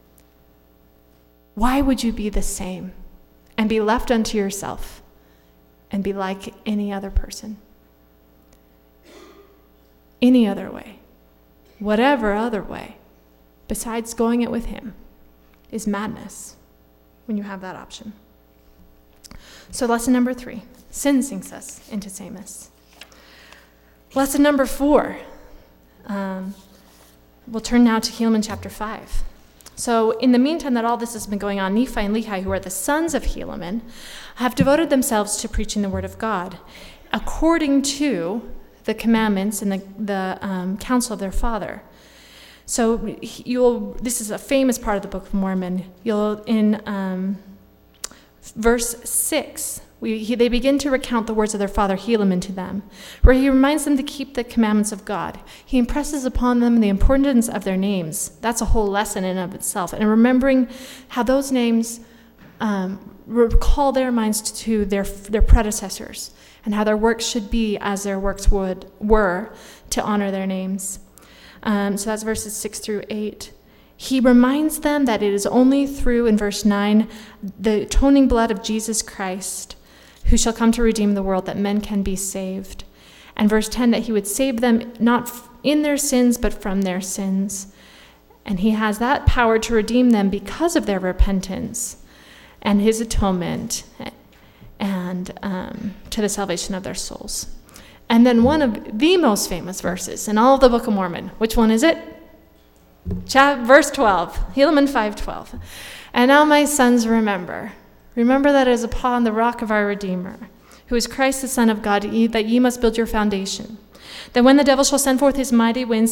Speaker 1: Why would you be the same and be left unto yourself and be like any other person? Any other way, whatever other way, besides going it with him, is madness when you have that option. So lesson number 3, sin sinks us into sameness. Lesson number 4, we'll turn now to Helaman chapter 5. So in the meantime that all this has been going on, Nephi and Lehi, who are the sons of Helaman, have devoted themselves to preaching the word of God according to the commandments and the counsel of their father. So this is a famous part of the Book of Mormon. In verse 6, they begin to recount the words of their father Helaman to them, where he reminds them to keep the commandments of God. He impresses upon them the importance of their names. That's a whole lesson in and of itself. And remembering how those names recall their minds to their predecessors, and how their works should be as their works were to honor their names. So that's verses 6 through 8. He reminds them that it is only through, in verse 9, the atoning blood of Jesus Christ, who shall come to redeem the world, that men can be saved. And verse 10, that he would save them not in their sins, but from their sins. And he has that power to redeem them because of their repentance and his atonement, and to the salvation of their souls. And then one of the most famous verses in all of the Book of Mormon, which one is it? Verse 12, Helaman 5:12. And now, my sons, remember that it is upon the rock of our Redeemer, who is Christ the Son of God, that ye must build your foundation. That when the devil shall send forth his mighty winds,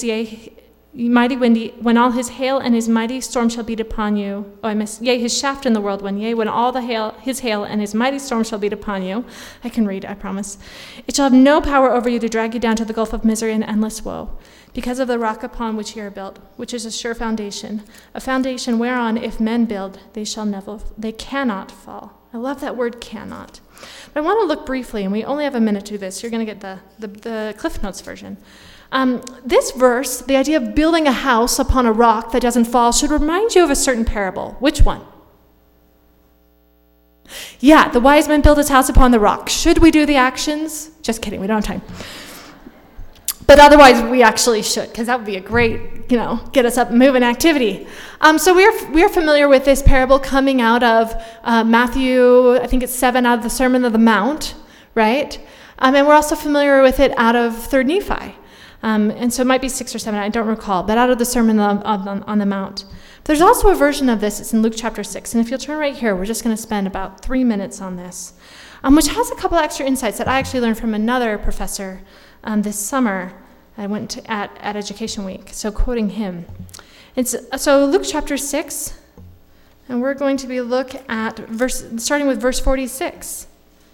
Speaker 1: when all his hail and his mighty storm shall beat upon you, his shaft in the whirlwind, when all his hail and his mighty storm shall beat upon you, I can read, I promise, it shall have no power over you to drag you down to the gulf of misery and endless woe, because of the rock upon which ye are built, which is a sure foundation, a foundation whereon if men build, they cannot fall. I love that word, cannot. But I want to look briefly, and we only have a minute to do this. You're going to get the Cliff Notes version. This verse, the idea of building a house upon a rock that doesn't fall, should remind you of a certain parable. Which one? Yeah, the wise man built his house upon the rock. Should we do the actions? Just kidding, we don't have time. But otherwise, we actually should, because that would be a great, get us up and moving activity. So we are familiar with this parable coming out of Matthew, I think it's 7, out of the Sermon on the Mount, right? And we're also familiar with it out of 3rd Nephi. And so it might be 6 or 7, I don't recall, but out of the Sermon on the Mount. There's also a version of this, it's in Luke chapter 6. And if you'll turn right here, we're just going to spend about 3 minutes on this, which has a couple extra insights that I actually learned from another professor this summer. I went at Education Week, so quoting him. So Luke chapter 6, and we're going to be look at starting with verse 46.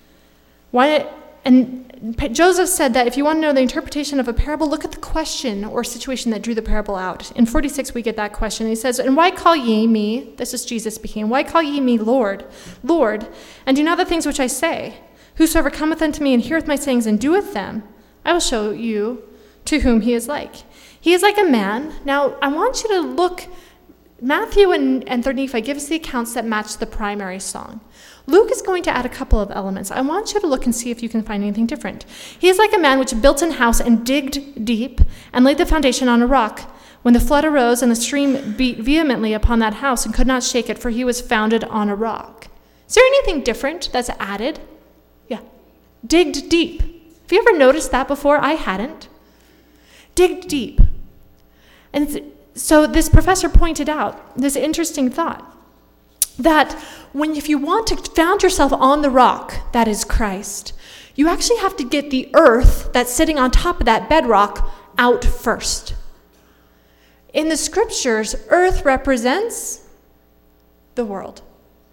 Speaker 1: And Joseph said that if you want to know the interpretation of a parable, look at the question or situation that drew the parable out. In 46, we get that question. He says, "And why call ye me," this is Jesus speaking, "why call ye me Lord, Lord, and do not the things which I say? Whosoever cometh unto me and heareth my sayings and doeth them, I will show you to whom he is like. He is like a man." Now, I want you to look, Matthew and 3rd Nephi give us the accounts that match the primary song. Luke is going to add a couple of elements. I want you to look and see if you can find anything different. "He is like a man which built an house and digged deep and laid the foundation on a rock. When the flood arose and the stream beat vehemently upon that house and could not shake it, for he was founded on a rock." Is there anything different that's added? Yeah. Digged deep. Have you ever noticed that before? I hadn't. Digged deep. And so this professor pointed out this interesting thought, that if you want to found yourself on the rock that is Christ, you actually have to get the earth that's sitting on top of that bedrock out first. In the scriptures, earth represents the world.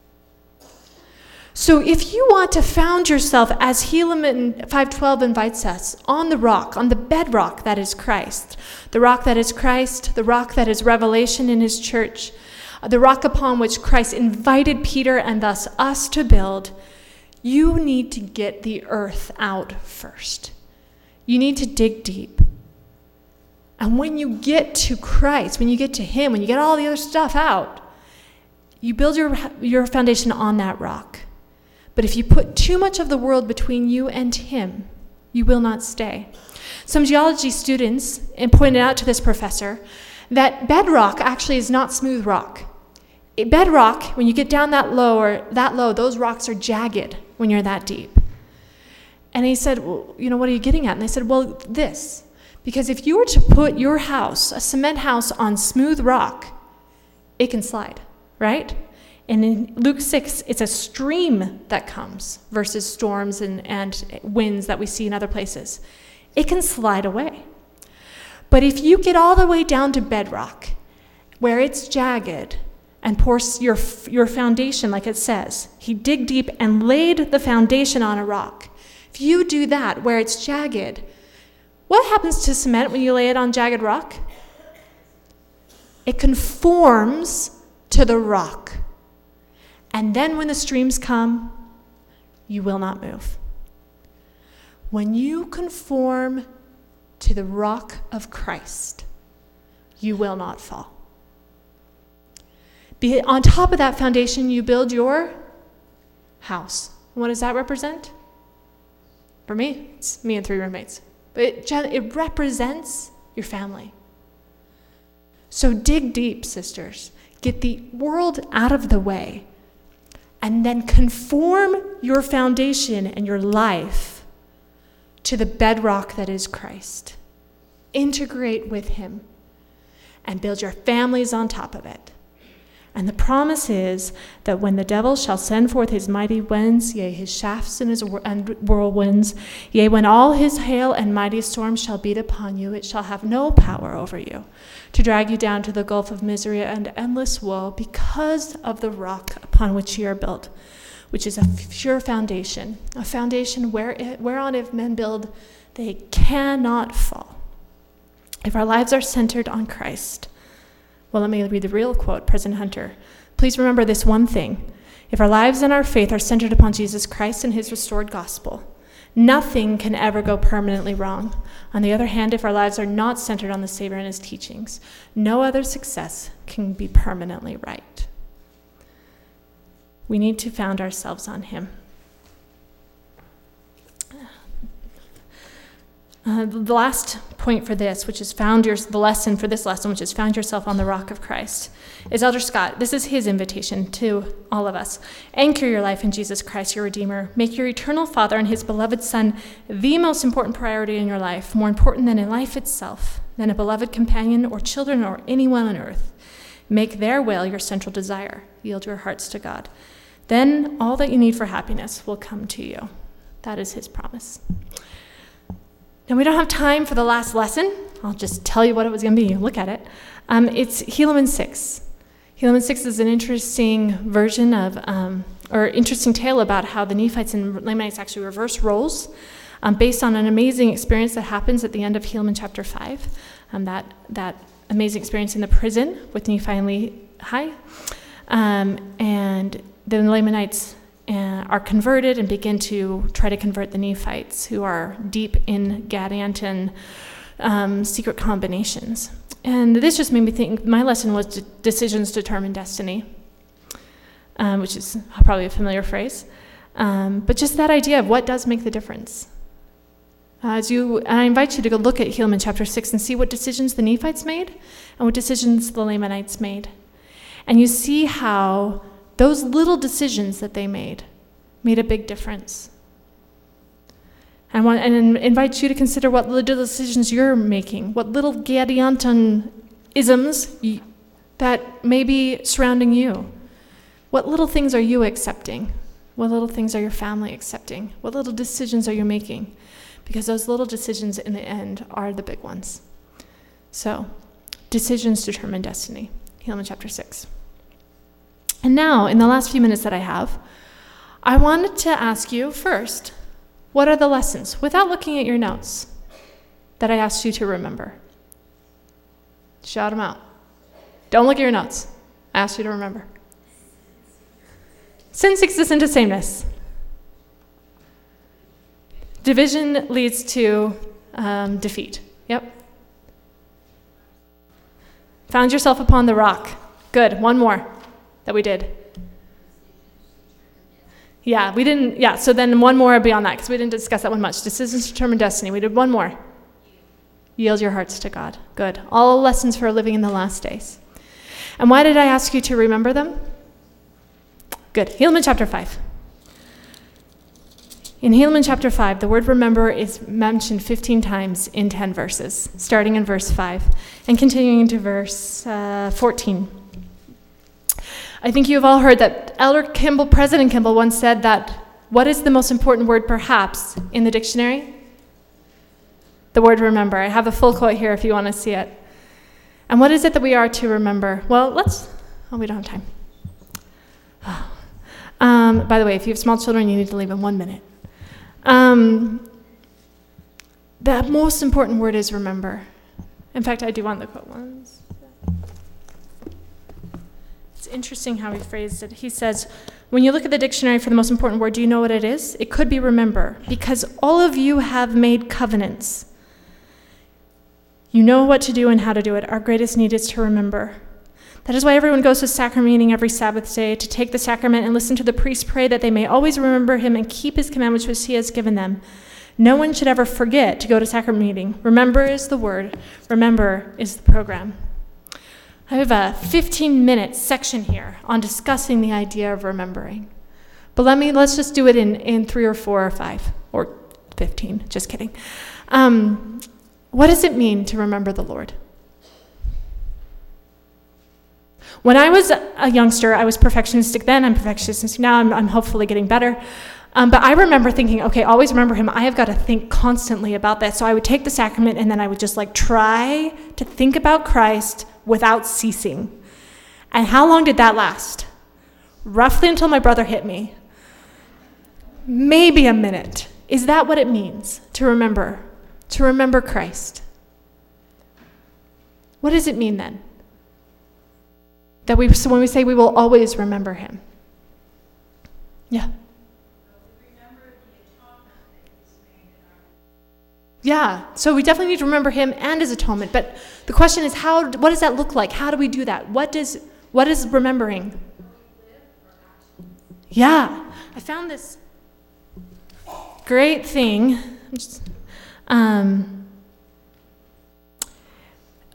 Speaker 1: So if you want to found yourself, as Helaman 5:12 invites us, on the rock, on the bedrock that is Christ, the rock that is Christ, the rock that is revelation in his church, the rock upon which Christ invited Peter and thus us to build, you need to get the earth out first. You need to dig deep. And when you get to Christ, when you get to him, when you get all the other stuff out, you build your foundation on that rock. But if you put too much of the world between you and him, you will not stay. Some geology students pointed out to this professor that bedrock actually is not smooth rock. Bedrock, when you get down that low, those rocks are jagged when you're that deep. And he said, "Well, what are you getting at?" And they said, "Well, this. Because if you were to put your house, a cement house, on smooth rock, it can slide, right? And in Luke 6, it's a stream that comes versus storms and winds that we see in other places. It can slide away. But if you get all the way down to bedrock, where it's jagged, and pour your foundation, like it says, he digged deep and laid the foundation on a rock. If you do that, where it's jagged, what happens to cement when you lay it on jagged rock? It conforms to the rock. And then when the streams come, you will not move. When you conform to the rock of Christ, you will not fall. On top of that foundation, you build your house. What does that represent? For me, it's me and 3 roommates. But it represents your family. So dig deep, sisters. Get the world out of the way. And then conform your foundation and your life to the bedrock that is Christ. Integrate with him. And build your families on top of it. And the promise is that when the devil shall send forth his mighty winds, yea, his shafts and his whirlwinds, yea, when all his hail and mighty storms shall beat upon you, it shall have no power over you, to drag you down to the gulf of misery and endless woe, because of the rock upon which ye are built, which is a sure foundation, a foundation whereon if men build, they cannot fall. If our lives are centered on Christ, well, let me read the real quote, President Hunter. Please remember this one thing. If our lives and our faith are centered upon Jesus Christ and his restored gospel, nothing can ever go permanently wrong. On the other hand, if our lives are not centered on the Savior and his teachings, no other success can be permanently right. We need to found ourselves on him. The last point for this, which is the lesson for this lesson, which is found yourself on the rock of Christ, is Elder Scott. This is his invitation to all of us. Anchor your life in Jesus Christ, your Redeemer. Make your eternal Father and his beloved Son the most important priority in your life, more important than in life itself, than a beloved companion or children or anyone on earth. Make their will your central desire. Yield your hearts to God. Then all that you need for happiness will come to you. That is his promise. Now, we don't have time for the last lesson. I'll just tell you what it was going to be. Look at it. It's Helaman 6. Helaman 6 is an interesting version of, or interesting tale about how the Nephites and Lamanites actually reverse roles based on an amazing experience that happens at the end of Helaman chapter 5. That amazing experience in the prison with Nephi and Lehi. And then the Lamanites are converted and begin to try to convert the Nephites, who are deep in Gadianton secret combinations. And this just made me think, my lesson was decisions determine destiny, which is probably a familiar phrase. But just that idea of what does make the difference. I invite you to go look at Helaman chapter 6 and see what decisions the Nephites made and what decisions the Lamanites made. And you see how those little decisions that they made a big difference. And invite you to consider what little decisions you're making, what little Gadianton-isms that may be surrounding you. What little things are you accepting? What little things are your family accepting? What little decisions are you making? Because those little decisions in the end are the big ones. So, decisions determine destiny. Helaman chapter 6. And now, in the last few minutes that I have, I wanted to ask you first, what are the lessons, without looking at your notes, that I asked you to remember? Shout them out. Don't look at your notes. I asked you to remember. Sin seeks us into sameness. Division leads to defeat. Yep. Found yourself upon the rock. Good. One more that we did. Yeah, we didn't. Yeah, so then one more beyond that, because we didn't discuss that one much. Decisions determine destiny. We did one more. Yield your hearts to God. Good. All lessons for living in the last days. And why did I ask you to remember them? Good. Helaman chapter 5. In Helaman chapter 5, the word remember is mentioned 15 times in 10 verses, starting in verse 5 and continuing to verse 14. I think you have all heard that President Kimball once said that, what is the most important word perhaps in the dictionary? The word remember. I have a full quote here if you want to see it. And what is it that we are to remember? Well, we don't have time. By the way, if you have small children, you need to leave in 1 minute. The most important word is remember. In fact, I do want the quote once. It's interesting how he phrased it. He says, when you look at the dictionary for the most important word, do you know what it is? It could be remember, because all of you have made covenants. You know what to do and how to do it. Our greatest need is to remember. That is why everyone goes to sacrament meeting every Sabbath day, to take the sacrament and listen to the priest pray that they may always remember him and keep his commandments which he has given them. No one should ever forget to go to sacrament meeting. Remember is the word. Remember is the program. I have a 15-minute section here on discussing the idea of remembering. But let's just do it in 3 or 4 or 5 or 15. Just kidding. What does it mean to remember the Lord? When I was a youngster, I was perfectionistic then. I'm perfectionistic now. I'm hopefully getting better. But I remember thinking, okay, always remember him. I have got to think constantly about that. So I would take the sacrament and then I would just try to think about Christ without ceasing. And how long did that last? Roughly until my brother hit me. Maybe a minute. Is that what it means to remember? To remember Christ? What does it mean then? So when we say we will always remember him. Yeah. Yeah, so we definitely need to remember him and his atonement. But the question is, what does that look like? How do we do that? What is remembering? Yeah, I found this great thing.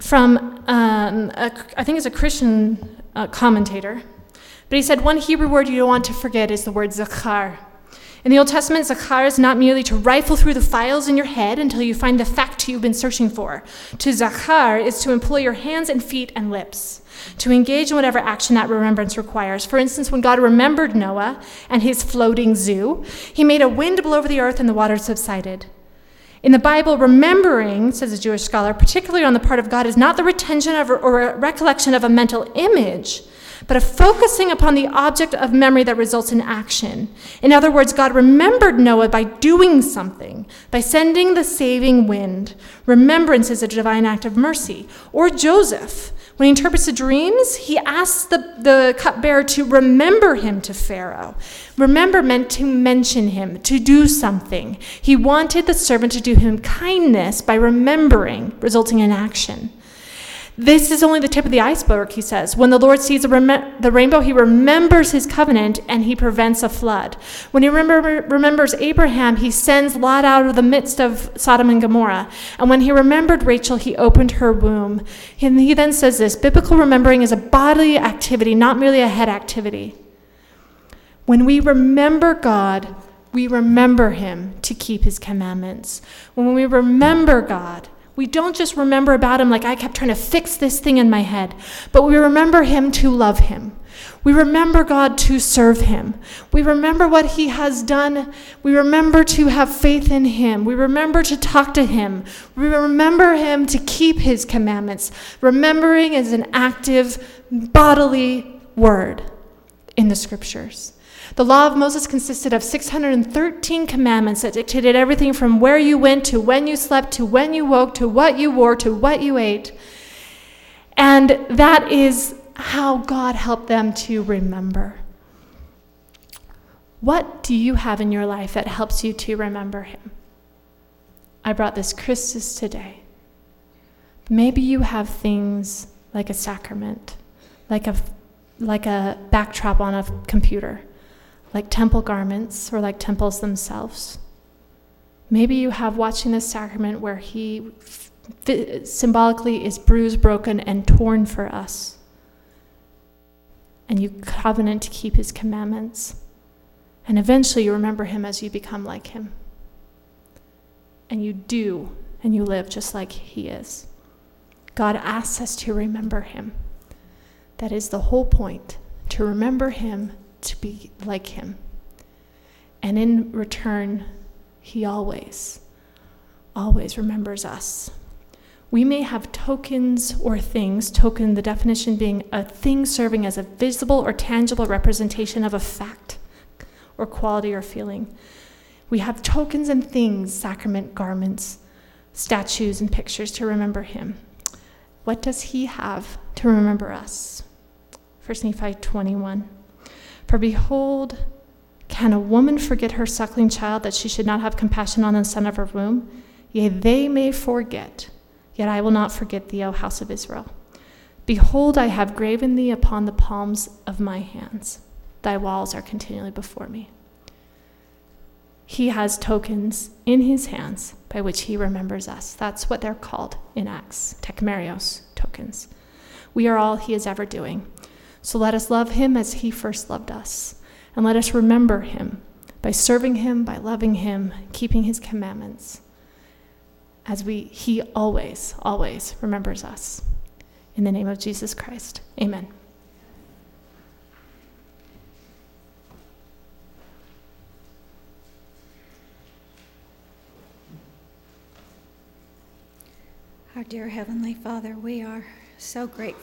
Speaker 1: from, I think it's a Christian commentator, but he said, one Hebrew word you don't want to forget is the word zachar. In the Old Testament, zachar is not merely to rifle through the files in your head until you find the fact you've been searching for. To zachar is to employ your hands and feet and lips, to engage in whatever action that remembrance requires. For instance, when God remembered Noah and his floating zoo, he made a wind blow over the earth and the waters subsided. In the Bible, remembering, says a Jewish scholar, particularly on the part of God, is not the retention of or a recollection of a mental image, but a focusing upon the object of memory that results in action. In other words, God remembered Noah by doing something, by sending the saving wind. Remembrance is a divine act of mercy. Or Joseph, when he interprets the dreams, he asks the cupbearer to remember him to Pharaoh. Remember meant to mention him, to do something. He wanted the servant to do him kindness by remembering, resulting in action. This is only the tip of the iceberg, he says. When the Lord sees the rainbow, he remembers his covenant and he prevents a flood. When he remembers Abraham, he sends Lot out of the midst of Sodom and Gomorrah. And when he remembered Rachel, he opened her womb. And he then says this, biblical remembering is a bodily activity, not merely a head activity. When we remember God, we remember him to keep his commandments. When we remember God, we don't just remember about him like I kept trying to fix this thing in my head, but we remember him to love him. We remember God to serve him. We remember what he has done. We remember to have faith in him. We remember to talk to him. We remember him to keep his commandments. Remembering is an active bodily word in the scriptures. The law of Moses consisted of 613 commandments that dictated everything from where you went to when you slept to when you woke to what you wore to what you ate. And that is how God helped them to remember. What do you have in your life that helps you to remember him? I brought this Christus today. Maybe you have things like a sacrament, like a backdrop on a computer, like temple garments or like temples themselves. Maybe you have watching the sacrament where he symbolically is bruised, broken, and torn for us. And you covenant to keep his commandments. And eventually you remember him as you become like him. And you do, and you live just like he is. God asks us to remember him. That is the whole point, to remember him, to be like him. And in return, he always remembers us. We may have tokens or things, token, the definition being a thing serving as a visible or tangible representation of a fact or quality or feeling. We have tokens and things, sacrament, garments, statues, and pictures to remember him. What does he have to remember us? 1 Nephi 21. For behold, can a woman forget her suckling child that she should not have compassion on the son of her womb? Yea, they may forget, yet I will not forget thee, O house of Israel. Behold, I have graven thee upon the palms of my hands. Thy walls are continually before me. He has tokens in his hands by which he remembers us. That's what they're called in Acts, tekmerios, tokens. We are all he is ever doing. So let us love him as he first loved us. And let us remember him by serving him, by loving him, keeping his commandments. As he always, always remembers us. In the name of Jesus Christ, amen.
Speaker 6: Our dear Heavenly Father, we are so grateful